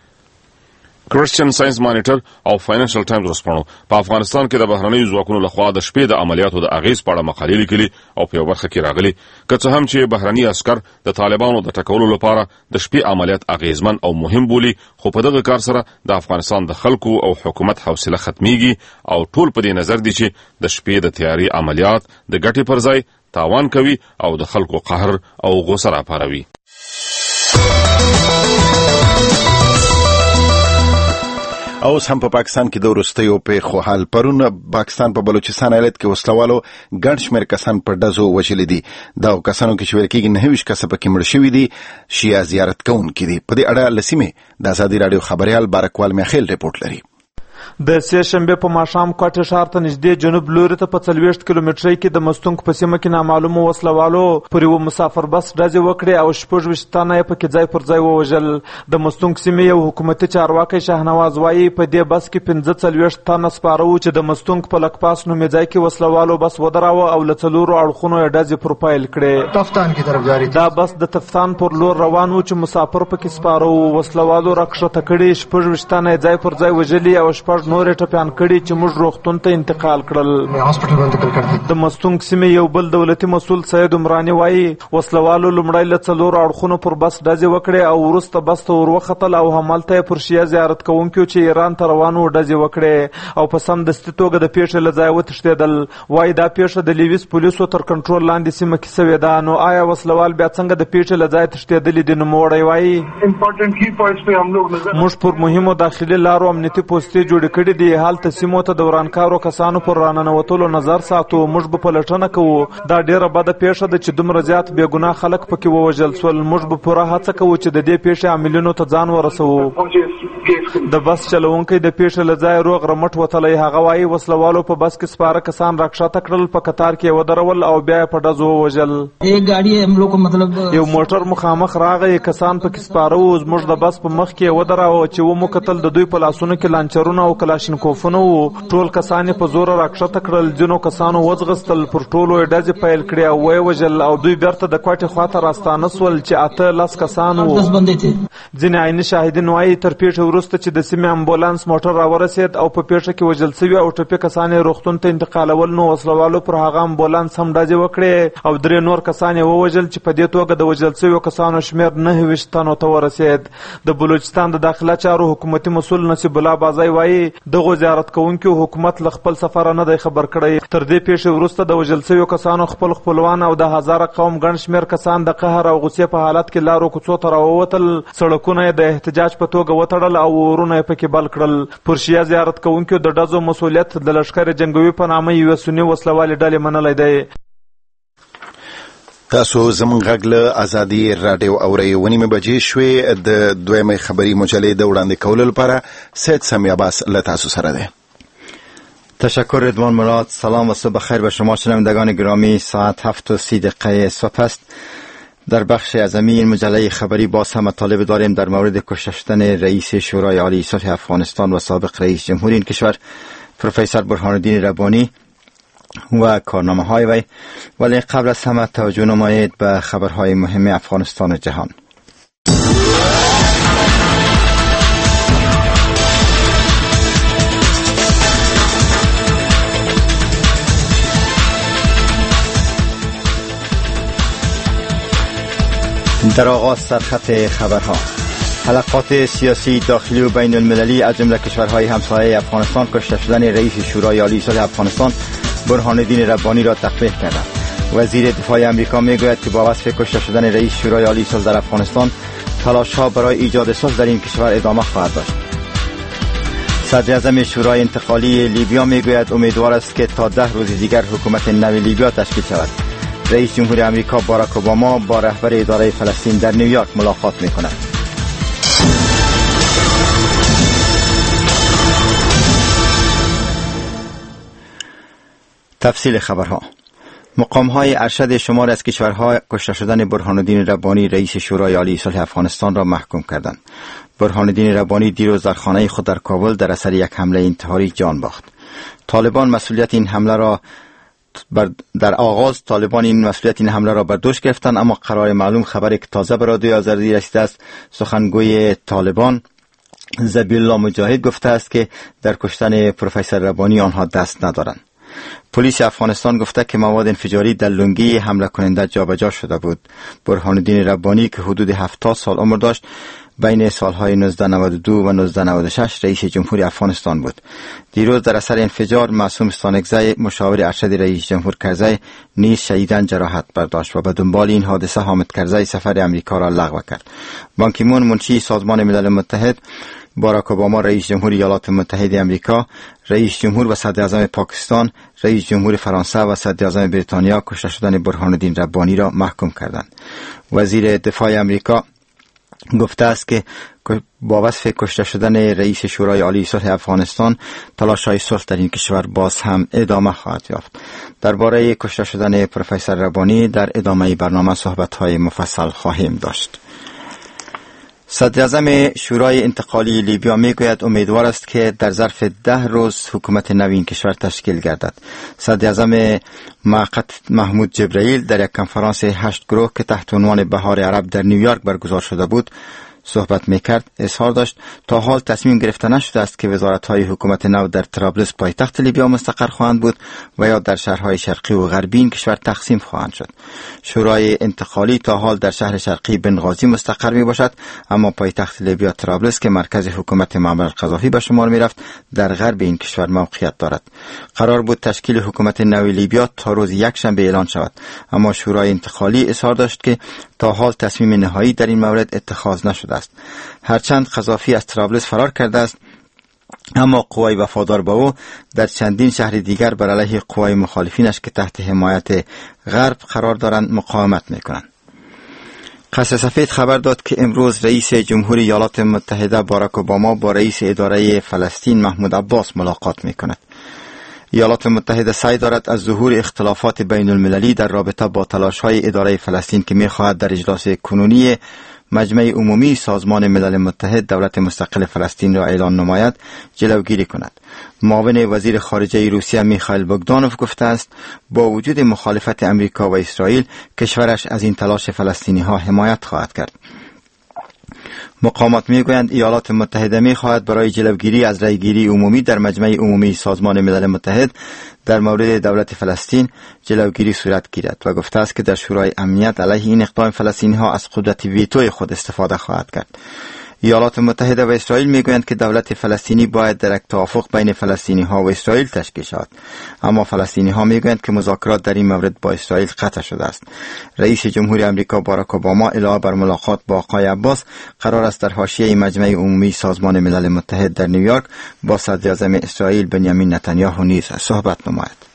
کرسچن ساينس مانیټر او فاینانشل ټایمز ورځپاڼو په افغانستان کې د بهرنیو ځواکونو لخوا د شپې د عملیاتو د اغیز په اړه مقالې لیکلي او په یو برخه کې راغلي که څه هم چې بهرني عسکر د طالبانو د ټکولو لپاره د شپې عملیات اغیزمن او مهم بولي، خو په دغه کار سره د افغانستان د خلکو او حکومت حوصله ختمیږي او ټول په دې نظر دي چې د شپې د تیاری عملیات د ګټې پر ځای تاوان کوي او د خلکو قهر او غوسه راپاروي. اوس هم په پاکستان کې د وروستیو پیښو حال. پرون پاکستان په بلوچستان ایالت کې وسلوالو ګڼ شمېر کسان په ډزو وژلي دي. دا کسانو کې چې ویل کېږي نهه ویشت کسه پکې مړه شوي دي شیعه زیارت کوونکي دي. په دې اړه له سیمې د ازادي راډیو خبریال بارکوال میخیل رپورټ لري. د سې شنبه په ماښام کوټه ښار ته نږدې جنوب لوري ته په څلوېښت کیلومترۍ کې د مستونګ په سیمه کې نامعلومو وسلوالو پر یوه مسافر بس ډزې وکړې او شپږ ویشت تنه یې پکې ځای پر ځای ووژل. د مستونګ سیمې یو حکومتي چارواکی شاهنواز وایي په دې بس کې پنځه څلوېښت تنه سپاره وو چې د مستونګ په لکپاس نومې ځای کې وسلوالو بس ودراوه او له څلورو اړخونو یې ډزې پر پیل کړې. تفتان کې طرف جاري دا بس د تفتان پر لور روان و چې مسافر پکې سپاره وو. وسلوالو راکښته کړي، شپږ ویشت تنه یې ځای پر ځای وژلي او شپږ نور یې ټپیان کړي چې موږ روغتون ته انتقال کړل. د مستونګ سیمې یو بل دولتي مسؤل سید عمراني وایي وسلوالو لومړی له څلورو اړخونو پر بس ډزې وکړې او وروسته بس ته ور وختل او همالته یې پر شیعه زیارت کوونکو چې ایران ته روان وو ډزې وکړې او په سمدستي توګه د پیښې له ځایه وتښتېدل. وایي دا پیښه د لیویس پولیسو تر کنټرول لاندې سیمه کې سوې ده. نو آیا وسلوال بیا څنګه د پیښې له ځایه تښتېدلي دي؟ نوموړی وایي موږ پر مهمو داخلي لارو امنیتي پوستې جوړې جوړ کړي دي. حالت سیمو ته د ورانکارو کسانو پر راننوتلو نظر ساتو. موږ به پلټنه کوو. دا ډیره بده پیښه ده چې دومره زیات بې ګناه خلک پکې ووژل شول. موږ به پوره هڅه کوو چې د دې پیښې عاملینو ته ځان ورسوو. د بس چلوونکی د پیښې له ځایه روغ رمټ وتلی. هغه وایي وسلوالو په بس کې سپاره کسان راکښته کړل، په قطار کې ودرول او بیا په ډزو ووژل. یو موټر مخامخ راغی، کسان پکې سپاره وو. زموږ د بس په مخ کې ودراوه چې ومو کتل د دوی په لاسونو کې لانچرونه او کلاشینکوفونه وو. ټول کسان یې په زوره راکښته کړل. ځینو کسانو وځغستل، پر ټولو یې ډزې پیل کړې او ویې وژل او دوی بیرته د کوټې خواته راستانه سول چې اته لس کسان وو. ځینې عیني شاهدین وایي تر پیښې وروسته چې د سیمې امبولانس موټر راورسېد او په پیښه کې وژل شوي او ټپي کسان یې روغتون ته انتقالول، نو وسلوالو پر هغه امبولانس هم ډزې وکړې او درې نور کسان یې ووژل چې په دې توګه د وژل شویو کسانو شمېر نهه ویشت تنو ته ورسېد. د بلوچستان د داخله چارو حکومتي مسؤل نصیب الله بازای وایي دغو زیارت کوونکو حکومت له خپل سفره نه دی خبر کړی. تر دې پیښې وروسته د وژل شویو کسانو خپل خپلوان او د هزاره قوم ګڼ شمېر کسان د قهر او غصې په حالت کې لارو کوڅو ته راووتل. سړکونه یې د احتجاج په توګه وتړل او ورونه یې پکې بل کړل. پر شیعه زیارت کوونکو د ډزو مسؤلیت د لښکر جنګوي په نامه یوې سني وسلوالې ډلې منلی دی. تاسو زموږ غږ له ازادي راډیو اورئ. ونیمه بجې شوې. د دویمې خبري مجلې د وړاندې کولو لپاره سید سمی عباس له تاسو سره دی. تشکر رضوان مراد. سلام و صبح خیر به شما شنوندگان گرامی. ساعت هفت و سی دقیقه صبح است. در بخش اعظمی این مجله خبری باز هم مطالب داریم در مورد کشته شدن رئیس شورای عالی صلح افغانستان و سابق رئیس جمهور این کشور پروفسور برهان الدین ربانی و کارنامه های وی، ولی قبل از همه توجه نمایید به خبرهای مهم افغانستان و جهان. در آغاز سرخط خبرها، حلقات سیاسی داخلی و بین المللی از جمله کشورهای همسایه افغانستان کشته شدن رئیس شورای عالی صلح افغانستان برهان الدین ربانی را تقبیح کردند. وزیر دفاع امریکا میگوید که با وصف کشته شدن رئیس شورای عالی صلح در افغانستان تلاش‌ها برای ایجاد صلح در این کشور ادامه خواهد داشت. صدر اعظم شورای انتقالی لیبیا میگوید امیدوار است که تا ده روز دیگر حکومت نو لیبیا تشکیل شود. رئیس جمهور آمریکا باراک اوباما با رهبر اداره فلسطین در نیویورک ملاقات می‌کند. تفصیل خبرها. مقام‌های ارشد شمار از کشورها کشته شدن برهان الدین ربانی رئیس شورای عالی صلح افغانستان را محکوم کردند. برهان الدین ربانی دیروز در خانه خود در کابل در اثر یک حمله انتحاری جان باخت. طالبان مسئولیت این حمله را در آغاز طالبان این مسئولیت این حمله را بر دوش گرفتند، اما قرار معلوم خبری که تازه به رادیو آزادی رسیده است، سخنگوی طالبان ذبیح الله مجاهد گفته است که در کشتن پروفسور ربانی آنها دست ندارند. پلیس افغانستان گفته که مواد انفجاری در لنگی حمله کننده جابجا شده بود. برهان الدین ربانی که حدود هفتاد سال عمر داشت بین سالهای نوزده نود و دو و نوزده نود و شش رئیس جمهور افغانستان بود. دیروز در اثر انفجار معصوم ستانکزی مشاور ارشد رئیس جمهور کرزی نیز شدیداً جراحت برداشت و به دنبال این حادثه حامد کرزی سفر امریکا را لغو کرد. بان کی مون منشی سازمان ملل متحد، باراک اوباما رئیس جمهور ایالات متحده آمریکا، رئیس جمهور و صدر اعظم پاکستان، رئیس جمهور فرانسه و صدر اعظم بریتانیا کشته شدن برهان الدین ربانی را محکوم کردند. وزیر دفاع آمریکا گفته است که با وصف کشته شدن رئیس شورای عالی صلح افغانستان تلاش‌های صلح در این کشور باز هم ادامه خواهد یافت. درباره کشته شدن پروفسور ربانی در ادامه برنامه صحبت‌های مفصل خواهیم داشت. صدر اعظم شورای انتقالی لیبیا میگوید امیدوار است که در ظرف ده روز حکومت نو این کشور تشکیل گردد. صدر اعظم موقت محمود جبرائیل در یک کنفرانس هشت گروه که تحت عنوان بهار عرب در نیویورک برگزار شده بود صحبت میکرد. اظهار داشت تا حال تصمیم گرفته نشده است که وزارت‌های حکومت نو در طرابلس پایتخت لیبیا مستقر خواهند بود و یا در شهرهای شرقی و غربی این کشور تقسیم خواهند شد. شورای انتقالی تا حال در شهر شرقی بنغازی مستقر می باشد، اما پایتخت لیبیا طرابلس که مرکز حکومت معمر القذافی به شمار می رفت در غرب این کشور موقعیت دارد. قرار بود تشکیل حکومت نو لیبیا تا روز یکشنبه اعلان شود، اما شورای انتقالی اظهار داشت که تا حال تصمیم نهایی در این مورد اتخاذ نشده است. هرچند قذافی از طرابلس فرار کرده است، اما قوای وفادار به او در چندین شهر دیگر بر علیه قوای مخالفینش که تحت حمایت غرب قرار دارند مقاومت میکنند. قصر سفید خبر داد که امروز رئیس جمهوری ایالات متحده باراک اوباما با رئیس اداره فلسطین محمود عباس ملاقات میکند. ایالات متحده سعی دارد از ظهور اختلافات بین المللی در رابطه با تلاش‌های اداره فلسطین که می‌خواهد در اجلاس کنونی مجمع عمومی سازمان ملل متحد دولت مستقل فلسطین را اعلان نماید جلوگیری کند. معاون وزیر خارجه روسیه میخائیل بوگدانوف گفته است با وجود مخالفت امریکا و اسرائیل کشورش از این تلاش فلسطینی‌ها حمایت خواهد کرد. مقامات میگویند ایالات متحده میخواهد برای جلوگیری از رأیگیری عمومی در مجمع عمومی سازمان ملل متحد در مورد دولت فلسطین جلوگیری صورت گیرد و گفته است که در شورای امنیت علیه این اقدام فلسطینی‌ها از قدرت ویتوی خود استفاده خواهد کرد. ایالات متحده و اسرائیل میگویند که دولت فلسطینی باید در یک توافق بین فلسطینی‌ها و اسرائیل تشکیل شود، اما فلسطینی‌ها میگویند که مذاکرات در این مورد با اسرائیل قطع شده است. رئیس جمهوری آمریکا باراک اوباما علاوه بر ملاقات با آقای عباس قرار است در حاشیه مجمع عمومی سازمان ملل متحد در نیویورک با صدر اعظم اسرائیل بنیامین نتانیاهو نیز صحبت نماید.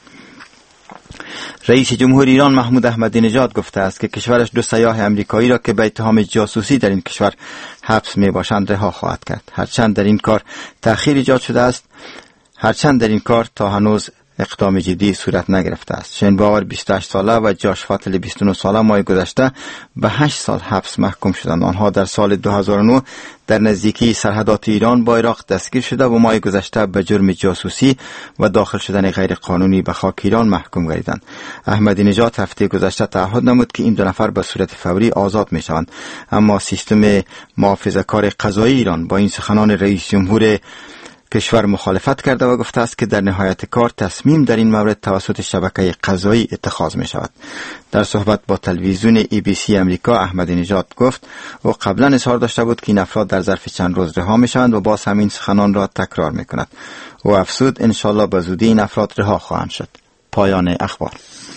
رئیس جمهوری ایران محمود احمدی نژاد گفته است که کشورش دو سیاح امریکایی را که به اتهام جاسوسی در این کشور حبس می باشند رها خواهد کرد. هرچند در این کار تأخیر ایجاد شده است، هرچند در این کار تا هنوز اقدام جدی صورت نگرفته است. شین باور بیست و هشت ساله و جاش فاتل بیست و نه ساله ماه گذشته به هشت سال حبس محکوم شدند. آنها در سال دو هزار و نه در نزدیکی سرحدات ایران با عراق دستگیر شده و ماه گذشته به جرم جاسوسی و داخل شدن غیر قانونی به خاک ایران محکوم گردیدند. احمدی نژاد هفته گذشته تعهد نمود که این دو نفر به صورت فوری آزاد می شوند، اما سیستم محافظه‌کار قضایی ایران با این سخنان رئیس جمهور کشور مخالفت کرده و گفته است که در نهایت کار تصمیم در این مورد توسط شبکه قضایی اتخاذ می شود. در صحبت با تلویزیون ای بی سی امریکا احمدی نژاد گفت او قبلا اظهار داشته بود که این افراد در ظرف چند روز رها می شوند و باز همین سخنان را تکرار می کند. او افزود انشالله به زودی این افراد رها خواهند شد. پایان اخبار.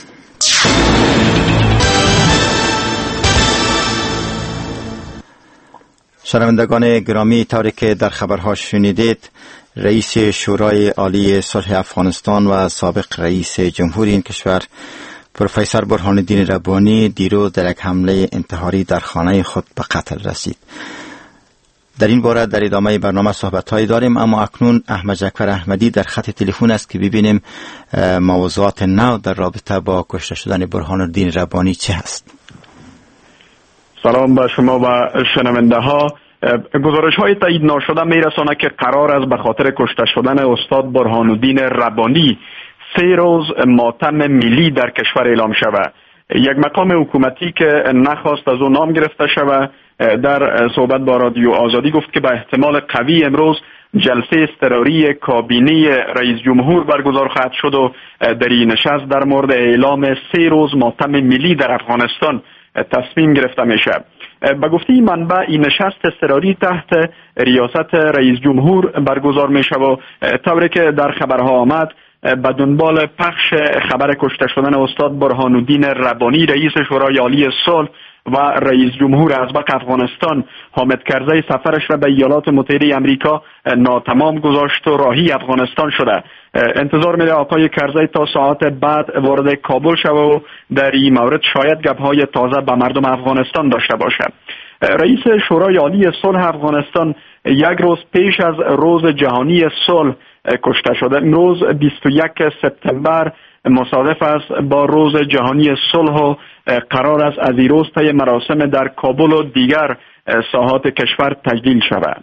شنوندگان گرامی، طوری که در خبرها شنیدید، رئیس شورای عالی صلح افغانستان و سابق رئیس جمهوری این کشور پروفسور برهان الدین ربانی دیروز در یک حمله انتحاری در خانه خود به قتل رسید. در این باره در ادامه برنامه صحبت‌هایی داریم، اما اکنون احمد جعفر احمدی در خط تلفن است که ببینیم موضوعات نو در رابطه با کشته شدن برهان الدین ربانی چه هست. سلام به شما و شنونده ها. گزارش های تایید ناشده می رسانه که قرار است به خاطر کشته شدن استاد برهان الدین ربانی سه روز ماتم ملی در کشور اعلام شود. یک مقام حکومتی که نخواست از او نام گرفته شود در صحبت با رادیو آزادی گفت که به احتمال قوی امروز جلسه اضطراری کابینه رئیس جمهور برگزار خواهد شد و در این نشست در مورد اعلام سه روز ماتم ملی در افغانستان تصمیم گرفته میشه. به گفته این منبع این نشست اضطراری تحت ریاست رئیس جمهور برگزار میشه و طوری که در خبرها آمد به دنبال پخش خبر کشته شدن استاد برهان الدین ربانی رئیس شورای عالی صلح و رئیس جمهور ازبق افغانستان حامد کرزی سفرش را به ایالات متحده آمریکا ناتمام گذاشت و راهی افغانستان شده. انتظار میره آقای کرزی تا ساعت بعد وارد کابل شود و در این مورد شاید گپ‌های تازه به مردم افغانستان داشته باشد. رئیس شورای عالی صلح افغانستان یک روز پیش از روز جهانی صلح کشته شده. امروز بیست و یک سپتامبر مصادف است با روز جهانی صلح و قرار است از این روز طی مراسم در کابل و دیگر ساحات کشور تجلیل شود.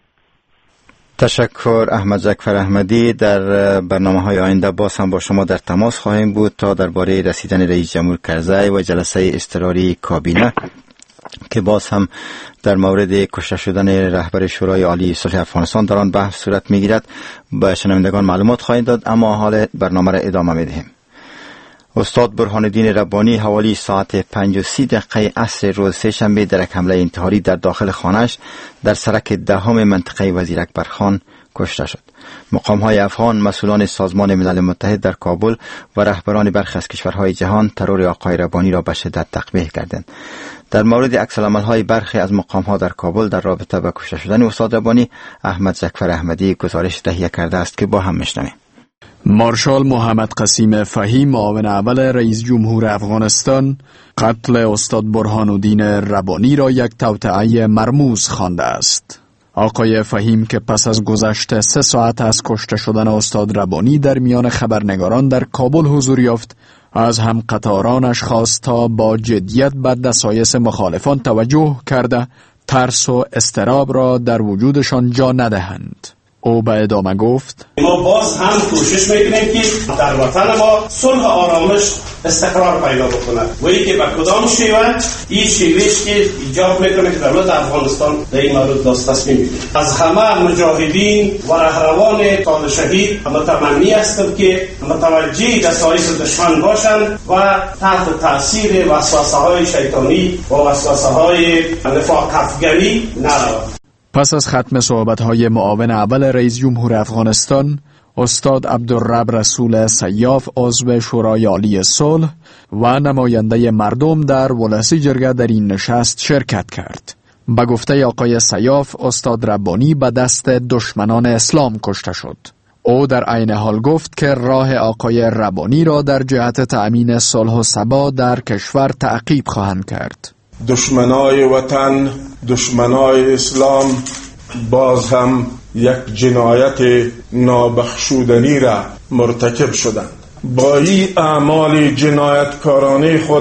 تشکر احمد جعفر احمدی. در برنامه های آینده باز هم با شما در تماس خواهیم بود تا درباره رسیدن رئیس جمهور کرزی و جلسه اضطراری کابینه که باز هم در مورد کشته شدن رهبر شورای عالی صلح افغانستان در آن بحث صورت میگیرد به شنوندگان معلومات خواهیم داد، اما حال برنامه را ادامه میدهیم. استاد برهان الدین ربانی حوالی ساعت پنج و سی دقیقه عصر روز سه‌شنبه در یک حمله انتحاری در داخل خانه‌اش در سرک دهم منطقه وزیر اکبر خان کشته شد. مقام‌های افغان، مسئولان سازمان ملل متحد در کابل و رهبران برخی از کشورهای جهان ترور آقای ربانی را به شدت تقبیح کردند. در مورد عکس‌العمل‌های برخی از مقام‌ها در کابل در رابطه با کشته شدن استاد ربانی، احمد زکفر احمدی گزارش تهیه کرده است که با هم میشنویم. مارشال محمد قسیم فهیم، معاون اول رئیس جمهور افغانستان، قتل استاد برهان الدین ربانی را یک توطئه مرموز خوانده است. آقای فهیم که پس از گذشت سه ساعت از کشته شدن استاد ربانی در میان خبرنگاران در کابل حضور یافت، از هم قطارانش خواست تا با جدیت به دسایس مخالفان توجه کرده ترس و اضطراب را در وجودشان جا ندهند. او به ادامه گفت: ما باز هم کوشش میکنیم که در وطن ما صلح و آرامش استقرار پیدا بکنه و اینکه به کدام شیوه این شیوهش که ایجاب میکنه که دولت افغانستان در این مورد دست تصمیم بگیره. از همه مجاهدین و رهروان تاج شهید متمنی هستم که متوجه دسایس دشمن باشند و تحت تاثیر وسوسه های شیطانی و وسوسه های نفاق افغانی نروند. پس از ختم صحبت‌های معاون اول رئیس جمهور افغانستان، استاد عبدالرب رسول سیاف، عضو شورای عالی صلح و نماینده مردم در ولسی جرگه در این نشست شرکت کرد. به گفته آقای سیاف، استاد ربانی به دست دشمنان اسلام کشته شد. او در عین حال گفت که راه آقای ربانی را در جهت تأمین صلح و ثبات در کشور تعقیب خواهند کرد. دشمنای وطن، دشمنای اسلام باز هم یک جنایت نابخشودنی را مرتکب شدند. با این اعمال جنایتکارانه خود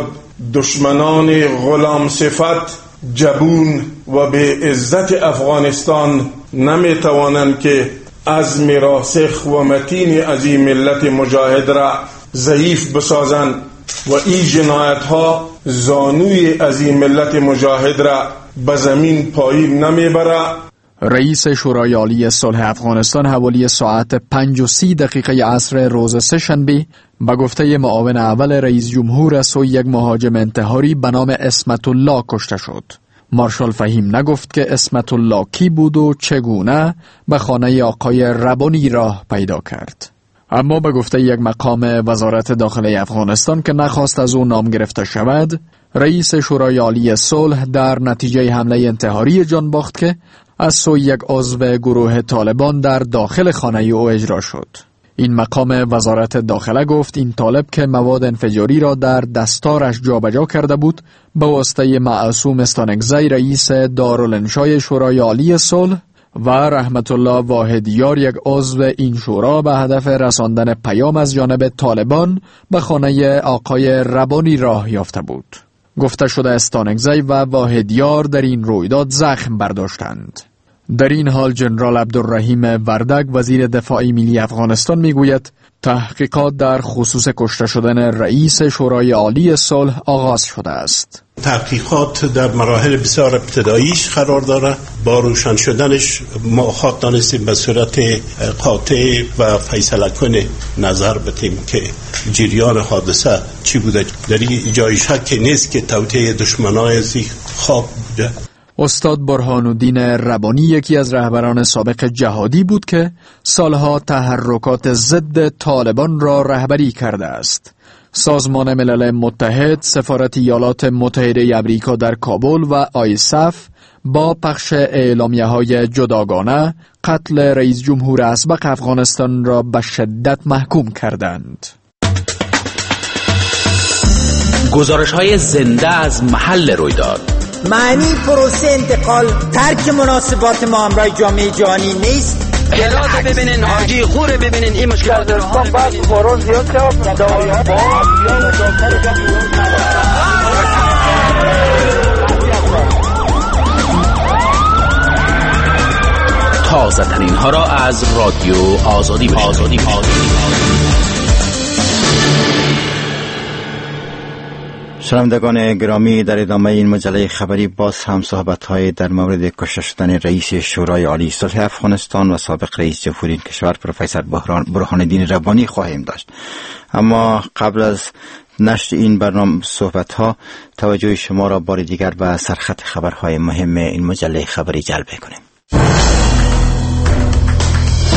دشمنان غلام صفت، جبون و به عزت افغانستان نمی توانند که عزم راسخ و متین از این ملت مجاهد را ضعیف بسازند و این جنایت ها زانوی از این ملت مجاهد را به زمین پایین نمیبره. رئیس شورای عالی صلح افغانستان حوالی ساعت پنج و سی دقیقه عصر روز سه شنبه به گفته معاون اول رئیس جمهور از سوی یک مهاجم انتحاری به نام اسمت الله کشته شد. مارشال فهیم نگفت که اسمت الله کی بود و چگونه به خانه آقای ربانی راه پیدا کرد. اما به گفته یک مقام وزارت داخلی افغانستان که نخواست از او نام گرفته شود، رئیس شورای عالی صلح در نتیجه حمله انتحاری جان باخت که از سوی یک عضو گروه طالبان در داخل خانه او اجرا شد. این مقام وزارت داخله گفت این طالب که مواد انفجاری را در دستارش جابجا کرده بود، به واسطه معصوم استانکزی رئیس دارالانشای شورای عالی صلح و رحمت الله واحدیار یک عضو این شورا به هدف رساندن پیام از جانب طالبان به خانه آقای ربانی راه یافته بود. گفته شده استانکزی و واحدیار در این رویداد زخم برداشتند. در این حال جنرال عبدالرحیم وردک وزیر دفاع ملی افغانستان میگوید تحقیقات در خصوص کشته شدن رئیس شورای عالی صلح آغاز شده است. تحقیقات در مراحل بسیار ابتداییش قرار داره. با روشن شدنش ما خواهد دانستیم به صورت قاطع و فیصله کنه نظر بتیم که جریان حادثه چی بوده. در این جای شک نیست که توطئه دشمنای زی خواب بوده. استاد برهان الدین ربانی یکی از رهبران سابق جهادی بود که سالها تحرکات ضد طالبان را رهبری کرده است. سازمان ملل متحد، سفارت ایالات متحده امریکا در کابل و آیسف با پخش اعلامیه‌های جداگانه قتل رئیس جمهور اسبق افغانستان را به شدت محکوم کردند. گزارش‌های زنده از محل رویداد. معنی پروسه انتقال ترک مناسبات ما همراه جامعه جهانی نیست. گلات ببینین، حاجی خوره ببینین، این مشکل دارستان بعد فوران زیاد جواب دوائی ها تازه ترین ها را از رادیو آزادی بشنوید. شنوندگان گرامی، در ادامه این مجله خبری باز هم صحبت‌های در مورد کشته شدن رئیس شورای عالی صلح افغانستان و سابق رئیس جمهور این کشور پروفسور برهان الدین ربانی خواهیم داشت. اما قبل از نشر این برنامه صحبت‌ها توجه شما را بار دیگر به سرخط خبرهای مهم این مجله خبری جلب کنیم.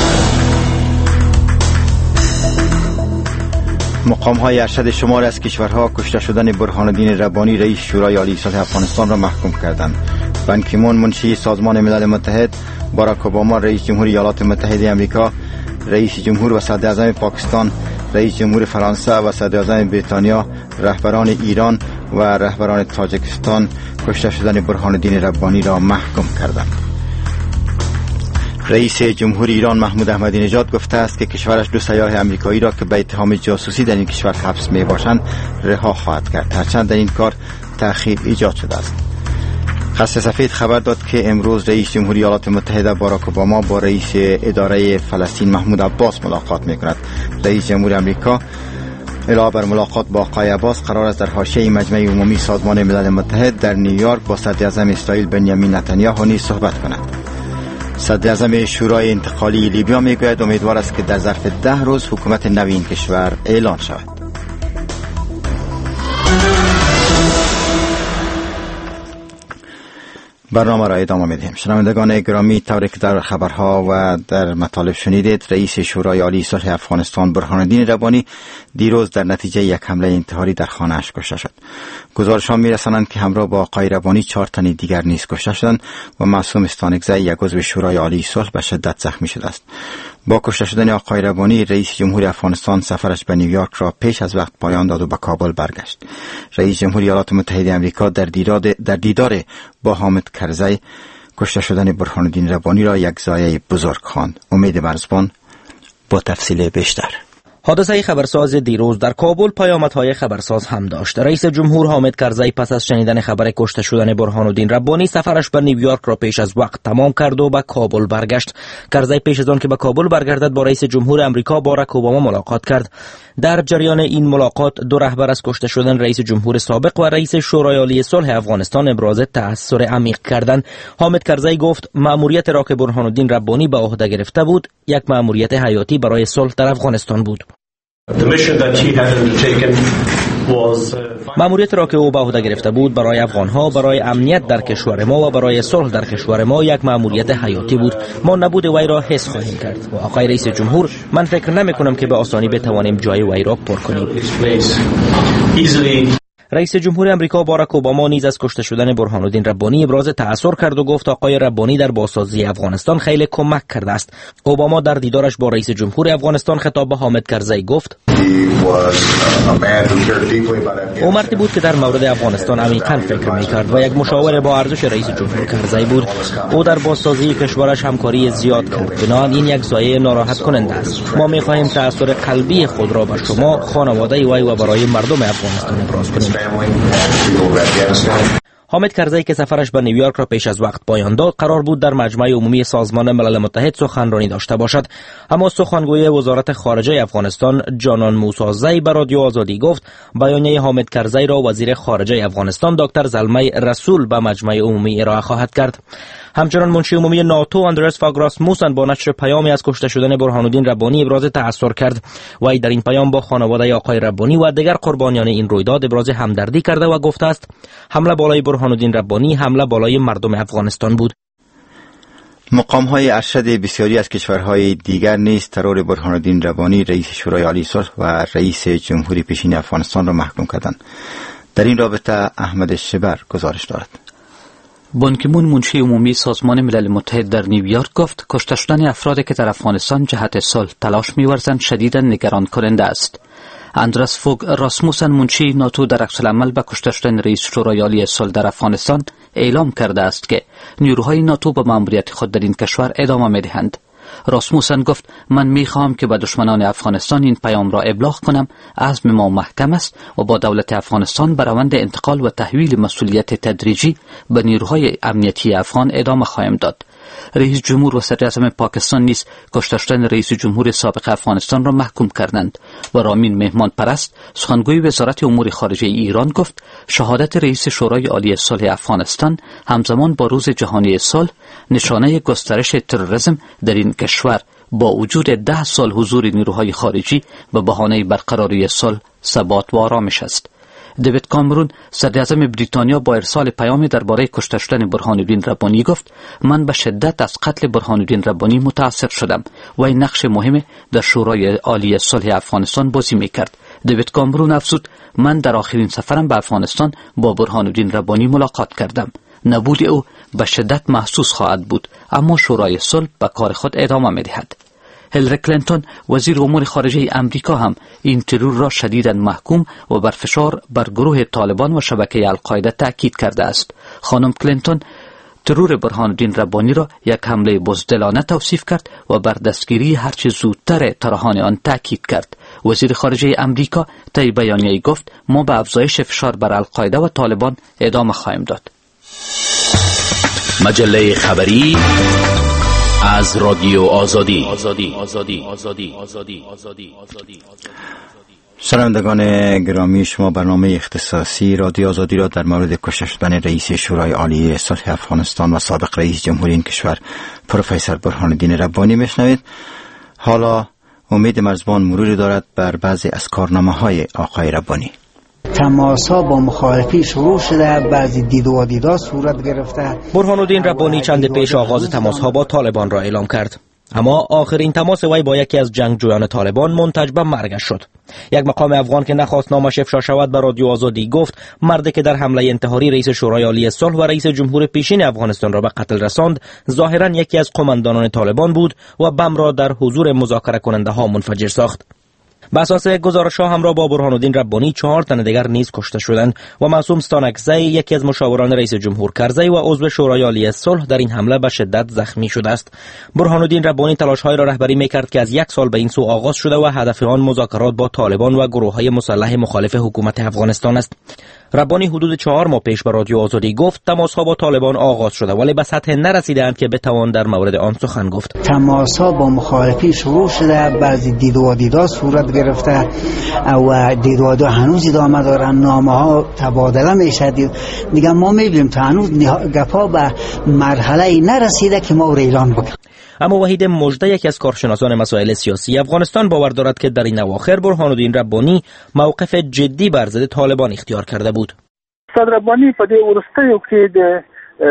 مقام‌های ارشد شمال از کشورها کشته شدن برهان الدین ربانی رئیس شورای عالی صلح افغانستان را محکوم کردند. بان کی مون منشی سازمان ملل متحد، باراک اوباما رئیس جمهوری ایالات متحده آمریکا، رئیس جمهور و صدر اعظم پاکستان، رئیس جمهور فرانسه و صدر اعظم بریتانیا، رهبران ایران و رهبران تاجیکستان کشته شدن برهان الدین ربانی را محکوم کردند. رئیس جمهور ایران محمود احمدی نژاد گفته است که کشورش دو سیاه آمریکایی را که به اتهام جاسوسی در این کشور حبس می باشند رها خواهد کرد، هرچند در این کار تأخیر ایجاد شده است. قصر سفید خبر داد که امروز رئیس جمهوری ایالات متحده باراک اوباما با رئیس اداره فلسطین محمود عباس ملاقات می کند. رئیس جمهور آمریکا علاوه بر ملاقات با آقای عباس قرار است در حاشیه مجمع عمومی سازمان ملل متحد در نیویورک با صدر اعظم اسرائیل بنیامین نتانیاهو نیز صحبت کند. صدر اعظم شورای انتقالی لیبیا میگوید امیدوار است که در ظرف ده روز حکومت نوی این کشور اعلان شود. برنامه را ادامه میدهیم. شنوندگان گرامی، طوری که در خبرها و در مطالب شنیدید، رئیس شورای عالی صلح افغانستان برهان الدین ربانی دیروز در نتیجه یک حمله انتحاری در خانه‌اش کشته شد. گزارش‌ها می‌رسانند که همراه با آقای ربانی چهار تن دیگر نیز کشته شدند و معصوم استانکزی یک عضو شورای عالی صلح به شدت زخمی شده است. با کشته شدن آقای ربانی، رئیس جمهوری افغانستان سفرش به نیویورک را پیش از وقت پایان داد و به کابل برگشت. رئیس جمهوری ایالات متحده آمریکا در دیدار در دیدار با حامد کرزی کشته شدن برهان الدین ربانی را یک ضایعه بزرگ خواند. امید مرزبان با تفصیل بیشتر. حادثه خبرساز دیروز در کابل پیامدهای خبرساز هم داشت. رئیس جمهور حامد کرزی پس از شنیدن خبر کشته شدن برهان الدین ربانی سفرش به نیویورک را پیش از وقت تمام کرد و به کابل برگشت. کرزی پیش از آن که به کابل برگردد با رئیس جمهور آمریکا باراک اوباما ملاقات کرد. در جریان این ملاقات دو رهبر از کشته شدن رئیس جمهور سابق و رئیس شورای عالی صلح افغانستان ابراز تأثر عمیق کردند. حامد کرزی گفت مأموریت را که برهان الدین ربانی به عهده گرفته بود یک مأموریت حیاتی برای صلح در افغانستان بود. مأموریت را که او به عهده گرفته بود برای افغانها، برای امنیت در کشور ما و برای صلح در کشور ما یک مأموریت حیاتی بود. ما نبود وی را حس خواهیم کرد. و آقای رئیس جمهور، من فکر نمی کنم که به آسانی بتوانیم جای وی را پر کنیم. رئیس جمهور آمریکا باراک اوباما نیز از کشته شدن برهان الدین ربانی ابراز تأثر کرد و گفت آقای ربانی در بازسازی افغانستان خیلی کمک کرده است. اوباما در دیدارش با رئیس جمهور افغانستان خطاب به حامد کرزی گفت او مردی بود که در مورد افغانستان عمیقاً فکر می‌کرد و یک مشاور با ارزش رئیس جمهور کرزی بود. او در بازسازی کشورش همکاری زیاد کرد. بنابراین این یک ضایعه ناراحت کننده است. ما می‌خواهیم تأثیر قلبی خود را بر شما، خانواده وی و برای مردم افغانستان ابراز کنیم. حامد کرزی که سفرش به نیویورک را پیش از وقت پایان داد، قرار بود در مجمع عمومی سازمان ملل متحد سخنرانی داشته باشد، اما سخنگوی وزارت خارجه افغانستان جانان موسازی به رادیو آزادی گفت بیانیه حامد کرزی را وزیر خارجه افغانستان دکتر زلمه رسول به مجمع عمومی ارائه خواهد کرد. همچنان منشی عمومی ناتو اندرس فاگ راسموسن با نشر پیامی از کشته شدن برهان الدین ربانی ابراز تأثر کرد. وی در این پیام با خانواده آقای ربانی و دیگر قربانیان این رویداد ابراز همدردی کرده و گفته است حمله بالای برهان الدین ربانی حمله بالای مردم افغانستان بود. مقام‌های ارشد بسیاری از کشورهای دیگر نیز ترور برهان الدین ربانی رئیس شورای عالی صلح و رئیس جمهوری پیشین افغانستان را محکوم کردند. در این رابطه احمد شبر گزارش دارد. بان کی مون منشی عمومی سازمان ملل متحد در نیویورک گفت کشته شدن افرادی که در افغانستان جهت صلح تلاش می‌ورزند شدیداً نگران کننده است. اندرس فوگ راسموسن منشی ناتو در عکس‌العمل به کشته شدن رئیس شورای عالی صلح در افغانستان اعلام کرده است که نیروهای ناتو به مأموریت خود در این کشور ادامه می‌دهند. راسموسن گفت من میخواهم که به دشمنان افغانستان این پیام را ابلاغ کنم عزم ما محکم است و با دولت افغانستان به روند انتقال و تحویل مسئولیت تدریجی به نیروهای امنیتی افغان ادامه خواهیم داد. رئیس جمهور و صدر اعظم پاکستان نیز کشته شدن رئیس جمهور سابق افغانستان را محکوم کردند و رامین مهمان پرست سخنگوی وزارت امور خارجه ایران گفت شهادت رئیس شورای عالی صلح افغانستان همزمان با روز جهانی صلح نشانه گسترش تروریسم در این کشور با وجود ده سال حضور نیروهای خارجی به بهانه برقراری صلح، ثبات و آرامش است. دیوید کامرون صدر اعظم بریتانیا با ارسال پیامی درباره کشته شدن برهان الدین ربانی گفت من به شدت از قتل برهان الدین ربانی متاثر شدم و این نقش مهم در شورای عالی صلح افغانستان بازی میکرد. دیوید کامرون افزود: من در آخرین سفرم به افغانستان با برهان الدین ربانی ملاقات کردم. نبود او به شدت محسوس خواهد بود، اما شورای صلح به کار خود ادامه می‌دهد. هیلاری کلینتون وزیر امور خارجه امریکا هم این ترور را شدیداً محکوم و بر فشار بر گروه طالبان و شبکه القاعده تاکید کرده است. خانم کلینتون ترور برهان الدین ربانی را یک حمله بزدلانه توصیف کرد و بر دستگیری هرچه زودتر طرحان آن تاکید کرد. وزیر خارجه امریکا طی بیانیه‌ای گفت: ما به افزایش فشار بر القاعده و طالبان ادامه خواهیم داد. مجله خبری از رادیو آزادی. آزادی آزادی آزادی آزادی آزادی آزادی. شنوندگان گرامی، شما برنامه اختصاصی رادیو آزادی را در مورد کشته شدن رئیس شورای عالی صلح افغانستان و سابق رئیس جمهوری این کشور پروفسور برهان الدین ربانی میشنوید. حالا امید مرزبان مروری دارد بر بعضی از کارنامه‌های آقای ربانی. تماس‌ها با مخالفین شروع شده، بعضی دید و دیدار صورت گرفته. برهان الدین ربانی چند پیش آغاز تماس‌ها با طالبان را اعلام کرد، اما آخرین تماس وی با یکی از جنگجویان طالبان منتج به مرگش شد. یک مقام افغان که نخواست نامش افشا شود به رادیو آزادی گفت مردی که در حمله انتحاری رئیس شورای عالی صلح و رئیس جمهور پیشین افغانستان را به قتل رساند ظاهراً یکی از قماندانان طالبان بود و بم را در حضور مذاکره کننده ها منفجر ساخت. به اساس گزارش‌ها همراه با برهان الدین ربانی چهار تن دیگر نیز کشته شدند و معصوم ستانکزی یکی از مشاوران رئیس جمهور کرزی و عضو شورای عالی صلح در این حمله به شدت زخمی شده است. برهان الدین ربانی تلاش‌های را رهبری می‌کرد که از یک سال به این سو آغاز شده و هدف آن مذاکرات با طالبان و گروه‌های مسلح مخالف حکومت افغانستان است. ربانی حدود چهار ماه پیش به رادیو آزادی گفت تماس‌ها با طالبان آغاز شده ولی به سطح نرسیدند که بتوان در مورد آن سخن گفت. تماس‌ها با مخالفین شروع شده، بعضی دید و دیدار صورت گرفته و دید و دیدار هنوز ادامه دارن، نامه‌ها تبادله میشه. دیگه ما می‌بینیم تا هنوز گپا به مرحله نرسیده که ما او اعلان بکنیم. اما وحید مژده یکی از کارشناسان مسائل سیاسی افغانستان باور دارد که در این اواخر برهان الدین ربانی موقف جدی بر ضد طالبان اختیار کرده بود. استاد ربانی په دې ورستیو کې د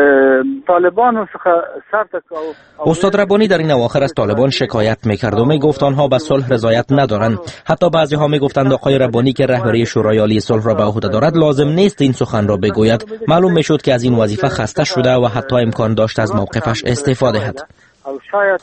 طالبانو څخه سر تکاو. استاد ربانی در این اواخر از طالبان شکایت میکرد و میگفت آنها به صلح رضایت ندارند. حتی بعضی ها میگفتند آقای ربانی که رهبری شورای عالی صلح را به عهده دارد لازم نیست این سخن را بگوید. معلوم میشد که از این وظیفه خسته شده و حتی امکان داشت از موقفش استعفا دهد. او شاید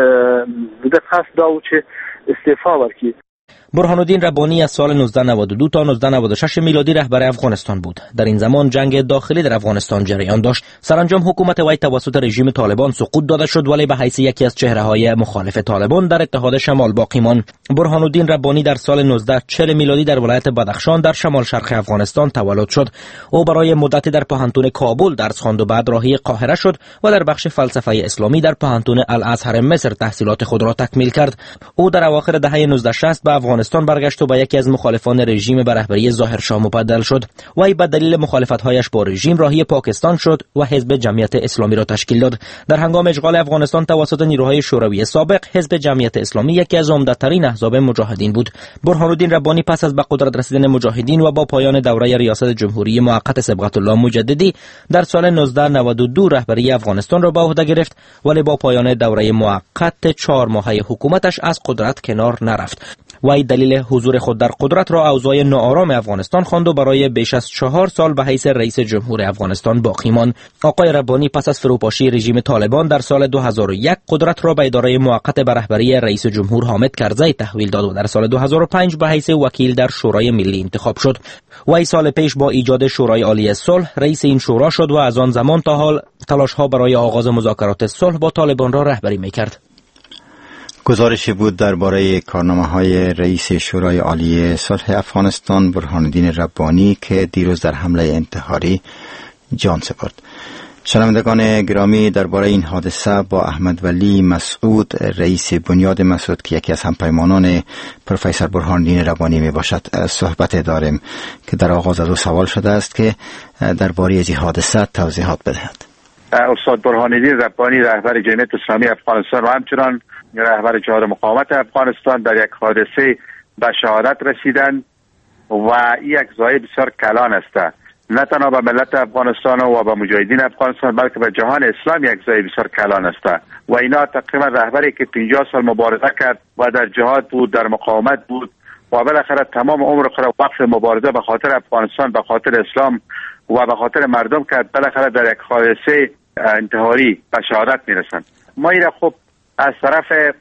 د خاص داو چې استعفا ورکړي. برهان الدین ربانی از سال نوزده نود و دو تا نوزده نود و شش میلادی رهبر افغانستان بود. در این زمان جنگ داخلی در افغانستان جریان داشت. سرانجام حکومت وی توسط رژیم طالبان سقوط داده شد ولی به حیث یکی از چهره‌های مخالف طالبان در اتحاد شمال باقی ماند. برهان الدین ربانی در سال نوزده چهل میلادی در ولایت بدخشان در شمال شرق افغانستان تولد شد. او برای مدتی در پوهنتون کابل درس خواند و بعد راهی قاهره شد و در بخش فلسفه اسلامی در پوهنتون الازهر مصر تحصیلات خود را تکمیل کرد. او در اواخر دهه نوزده شصت به افغانستان برگشت و به یکی از مخالفان رژیم به رهبری ظاهر شاه مبدل شد. وی به دلیل مخالفت‌هایش با رژیم راهی پاکستان شد و حزب جمعیت اسلامی را تشکیل داد. در هنگام اشغال افغانستان توسط نیروهای شوروی سابق، حزب جمعیت اسلامی یکی از عمده‌ترین احزاب مجاهدین بود. برهان الدین ربانی پس از به قدرت رسیدن مجاهدین و با پایان دوره ریاست جمهوری موقت صبغت الله مجددی در سال نوزده نود و دو رهبری افغانستان را به عهده گرفت ولی با پایان دوره موقت چهار ماهه حکومتش از قدرت کنار نرفت. وی دلیل حضور خود در قدرت را اوضاع ناآرام افغانستان خواند و برای بیش از چهار سال به حیث رئیس جمهور افغانستان باقی ماند. آقای ربانی پس از فروپاشی رژیم طالبان در سال دو هزار و یک قدرت را به اداره موقت به رهبری رئیس جمهور حامد کرزی تحویل داد و در سال دو هزار و پنج به حیث وکیل در شورای ملی انتخاب شد. وی سال پیش با ایجاد شورای عالی صلح رئیس این شورا شد و از آن زمان تا حال تلاش‌ها برای آغاز مذاکرات صلح با طالبان را رهبری می‌کرد. گزارشی بود درباره کارنامه‌های رئیس شورای عالی صلح افغانستان برهان الدین ربانی که دیروز در حمله انتحاری جان سپرد. شنوندگان گرامی، درباره این حادثه با احمد ولی مسعود رئیس بنیاد مسعود که یکی از همپیمانان پروفسور برهان الدین ربانی می باشد صحبت داریم که در آغاز از او سوال شده است که درباره این حادثه توضیحات بدهد. استاد برهان الدین ربانی رهبر جمعیت اسلامی افغانستان و همچنان رهبر جهاد مقاومت افغانستان در یک حادثه به شهادت رسیدند و این یک ضایع بسیار کلان است، نه تنها به ملت افغانستان و به مجاهدین افغانستان بلکه به جهان اسلام یک ضایع بسیار کلان است و اینا تقریبا رهبری که پنجاه سال مبارزه کرد و در جهاد بود، در مقاومت بود و و بالاخره تمام عمر خود وقف مبارزه به خاطر افغانستان، به خاطر اسلام و به خاطر مردم کرد، بالاخره در یک حادثه انتحاری به شهادت میرسند. ما این خب از طرف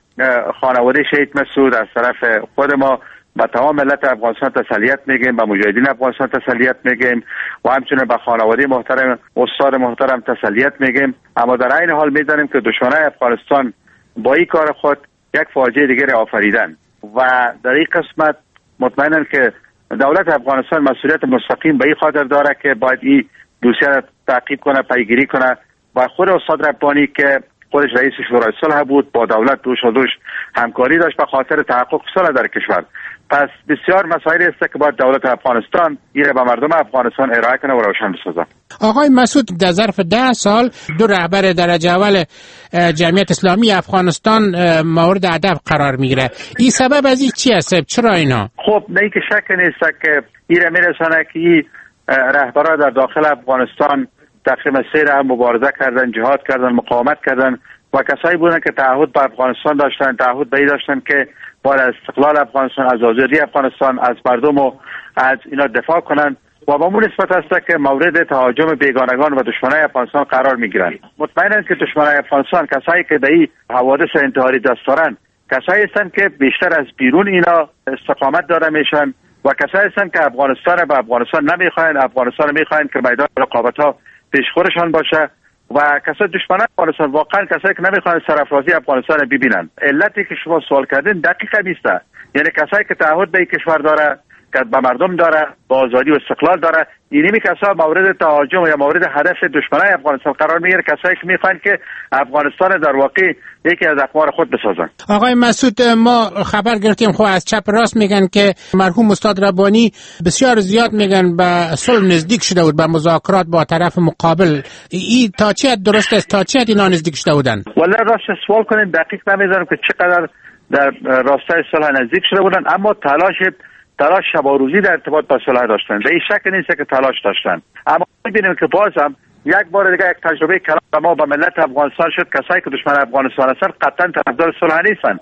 خانواده شهید مسعود، از طرف خود ما به تمام ملت افغانستان تسلیت میگیم، به مجاهدین افغانستان تسلیت میگیم و همچنین به خانواده محترم استاد محترم تسلیت میگیم. اما در این حال میدانیم که دشمنان افغانستان با این کار خود یک فاجعه دیگر آفریدن و در این قسمت مطمئنم که دولت افغانستان مسئولیت مستقیم به این خاطر داره که باید این دوسیه را تعقیب کنه، پیگیری کنه و خود استاد ربانی که خودش رئیس شورای صلح بود با دولت دوش و دوش همکاری داشت به خاطر تحقق صلح در کشور. پس بسیار مسائلی است که باید دولت افغانستان این را به مردم افغانستان ارائه کنه و روشن بسازه. آقای مسعود، در ظرف ده سال دو رهبر درجه اول جمعیت اسلامی افغانستان مورد ادب قرار میگیره. این سبب از این چی است؟ چرا اینا؟ خب نه که شک نیست که این را میرسانه که این رهبران در داخل افغانستان تقریبا سه را مبارزه کردن، جهاد کردن، مقاومت کردن و کسایی بودن که تعهد به افغانستان داشتن، تعهد به این داشتن که باید از استقلال افغانستان، از آزادی افغانستان، از مردم و از اینا دفاع کنن و با اون نسبت است که مورد تهاجم بیگانگان و دشمنای افغانستان قرار میگیرن. مطمئنم که دشمنای افغانستان کسایی که در این حوادث انتحاری دست دارن کسایی هستند که بیشتر از بیرون اینا استقامت داره میشن و کسایی هستند که افغانستان به افغانستان نمیخواین، افغانستان میخواین که میدان رقابت ها پیش خودشان باشه و کسای دشمنان افغانستان واقعا کسایی که نمیخوان سرافرازی افغانستان ببینن. علتی که شما سوال کردین دقیقه نیست، یعنی کسایی که تعهد به کشور داره، که به مردم داره، با آزادی و استقلال داره، اینمی کسا مورد تهاجم یا مورد هدف دشمنان افغانستان قرار میگیره، کسایی که میخوان که افغانستان در واقع یکی از اقمار خود بسازن. آقای مسعود، ما خبر گرفتیم خب از چپ راست میگن که مرحوم استاد ربانی بسیار زیاد میگن به صلح نزدیک شده بود، به مذاکرات با طرف مقابل. این تا چه حد درست است؟ تا چه حد اینا نزدیک شده بودن؟ والله راست سوال کنین دقیق نمیدونم که چقدر در راستای صلح نزدیک شده بودن، اما تلاش تلاش شب و روزی در ارتباط با صلح داشتن. به این شک نیست که تلاش داشتن، اما می‌بینیم که بازم یک بار دیگه یک تجربه کلان ما به ملت افغانستان شد. کسایی که دشمن افغانستان هستند قطعا طرفدار صلح نیستند.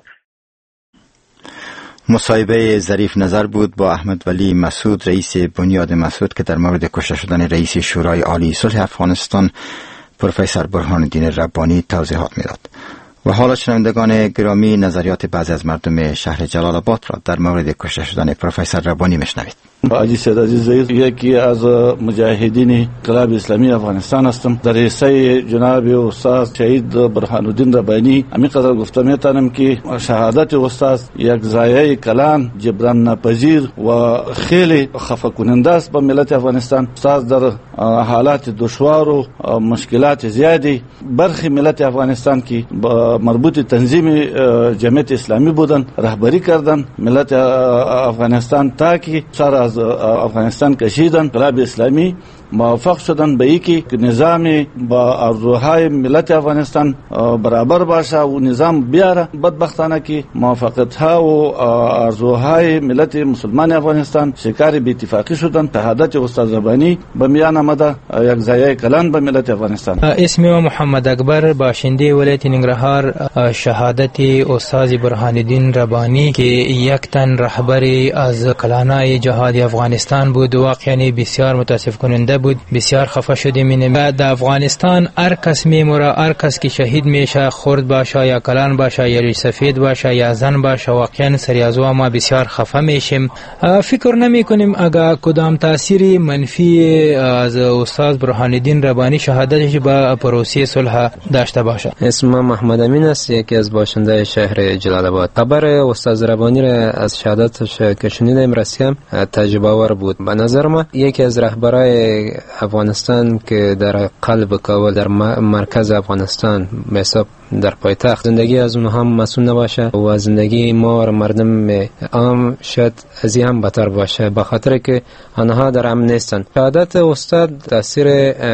مصاحبه ظریف نظر بود با احمد ولی مسعود، رئیس بنیاد مسعود، که در مورد کشته شدن رئیس شورای عالی صلح افغانستان پروفسور برهان الدین ربانی توضیحات میداد. و حالا شنوندگان گرامی، نظریات بعضی از مردم شهر جلال آباد را در مورد کشته شدن پروفسور ربانی میشنوید. حاجی سید عزیز رئیس یکی از مجاهدین انقلاب اسلامی افغانستان هستم. در حصه جناب استاد شهید برهان الدین ربانی همین قدر گفته میتونم که شهادت استاد یک ضایعه کلان، جبران ناپذیر و خیلی خفه کننده است به ملت افغانستان. استاد در حالات دشوار و مشکلات زیادی برخی ملت افغانستان که با مربوط تنظیم جمعیت اسلامی بودن رهبری کردن ملت افغانستان تا که سر از افغانستان کشیدن. انقلاب اسلامی موافق شدن به اینکه نظام با ارزوهای ملت افغانستان برابر باشه و نظام بیاره. بدبختانه که موافقت ها و ارزوهای ملت مسلمان افغانستان شکار بی اتفاقی شدن. شهادت استاد ربانی به میان آمده یک ضایعه کلان به ملت افغانستان. اسمی محمد اکبر، باشنده ولایت ننگرهار. شهادت استاد برهان الدین ربانی که یک تن رهبری از کلانای جهاد افغانستان بود واقعا بسیار متاسف کننده بود. بسیار خفه شدیم. این بعد افغانستان هر کس میموره، هر کس که شهید میشه، خرد باشه یا کلان باشه یا سفید باشه یا زن باشه، واقعا سریازو ما بسیار خفه میشیم. فکر نمی کنیم اگر کدام تاثیری منفی از استاد برهان الدین ربانی شهادتش به پروسه صلح داشته باشه. اسم محمد امین است، یکی از باشنده شهر جلال آباد. خبر استاد ربانی را از شهادتش که شنیدیم رسیم تجربه آور بود. به نظر ما یکی از رهبرای افغانستان که در قلب کابل، در مرکز افغانستان به حساب در پایتخت زندگی از اونها هم مسئول نباشه و زندگی ما مردم عام شاید از این هم بهتر باشه، به خاطر که آنها در امن نیستن. شهادت استاد تاثیر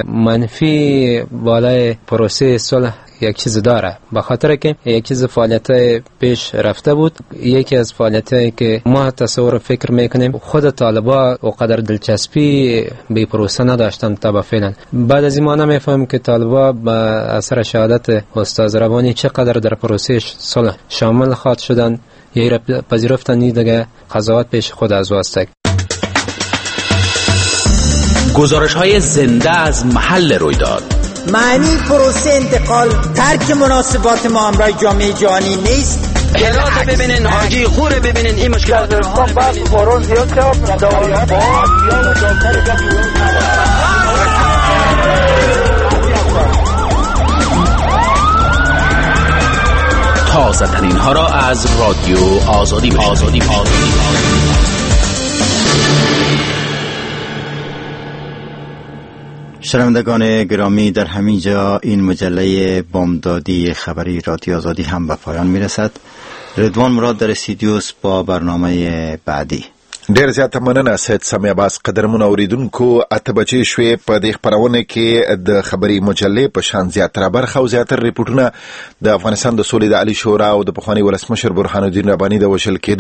منفی بالای پروسه صلح یک چیز داره، به خاطر که یک چیز فعالیت پیش رفته بود. یکی از فعالیتایی که ما تصور فکر میکنیم خود طالبا و قدر دلچسپی به پروسه نداشتن تا به فعلا. بعد از این ما نمیفهمیم که طالبا با اثر شهادت استاد ربانی چقدر در پروسه صلح شامل خواهد شدن یی را پذیرفتنی دیگه قضاوت پیش خود از واستک. گزارش های زنده از محل رویداد. معنی پروسه انتقال ترک مناسبات ما همراه جامعه جهانی نیست. هرات ببینین، حاجی خور ببینین، این مشکل از بعد فورون زیاد شد دوایا تازه ترین ها را از رادیو آزادی آزادی آزادی شنوندگان گرامی، در همین جا این مجله بامدادی خبری رادیو آزادی هم به پایان میرسد. رضوان مراد در استودیوس با برنامه بعدی. ډیر زیات مننه سید سمیع عباس. قدرمن اوریدونکو، اته بجې شوې په دې خبرونه کې د خبري مجلې په شان زیاتره برخه او زیاتره ریپورتونه د افغانستان د سولې د عالی شورا او د پخوانی ولسمشر برهان الدین رباني د وشل کېدو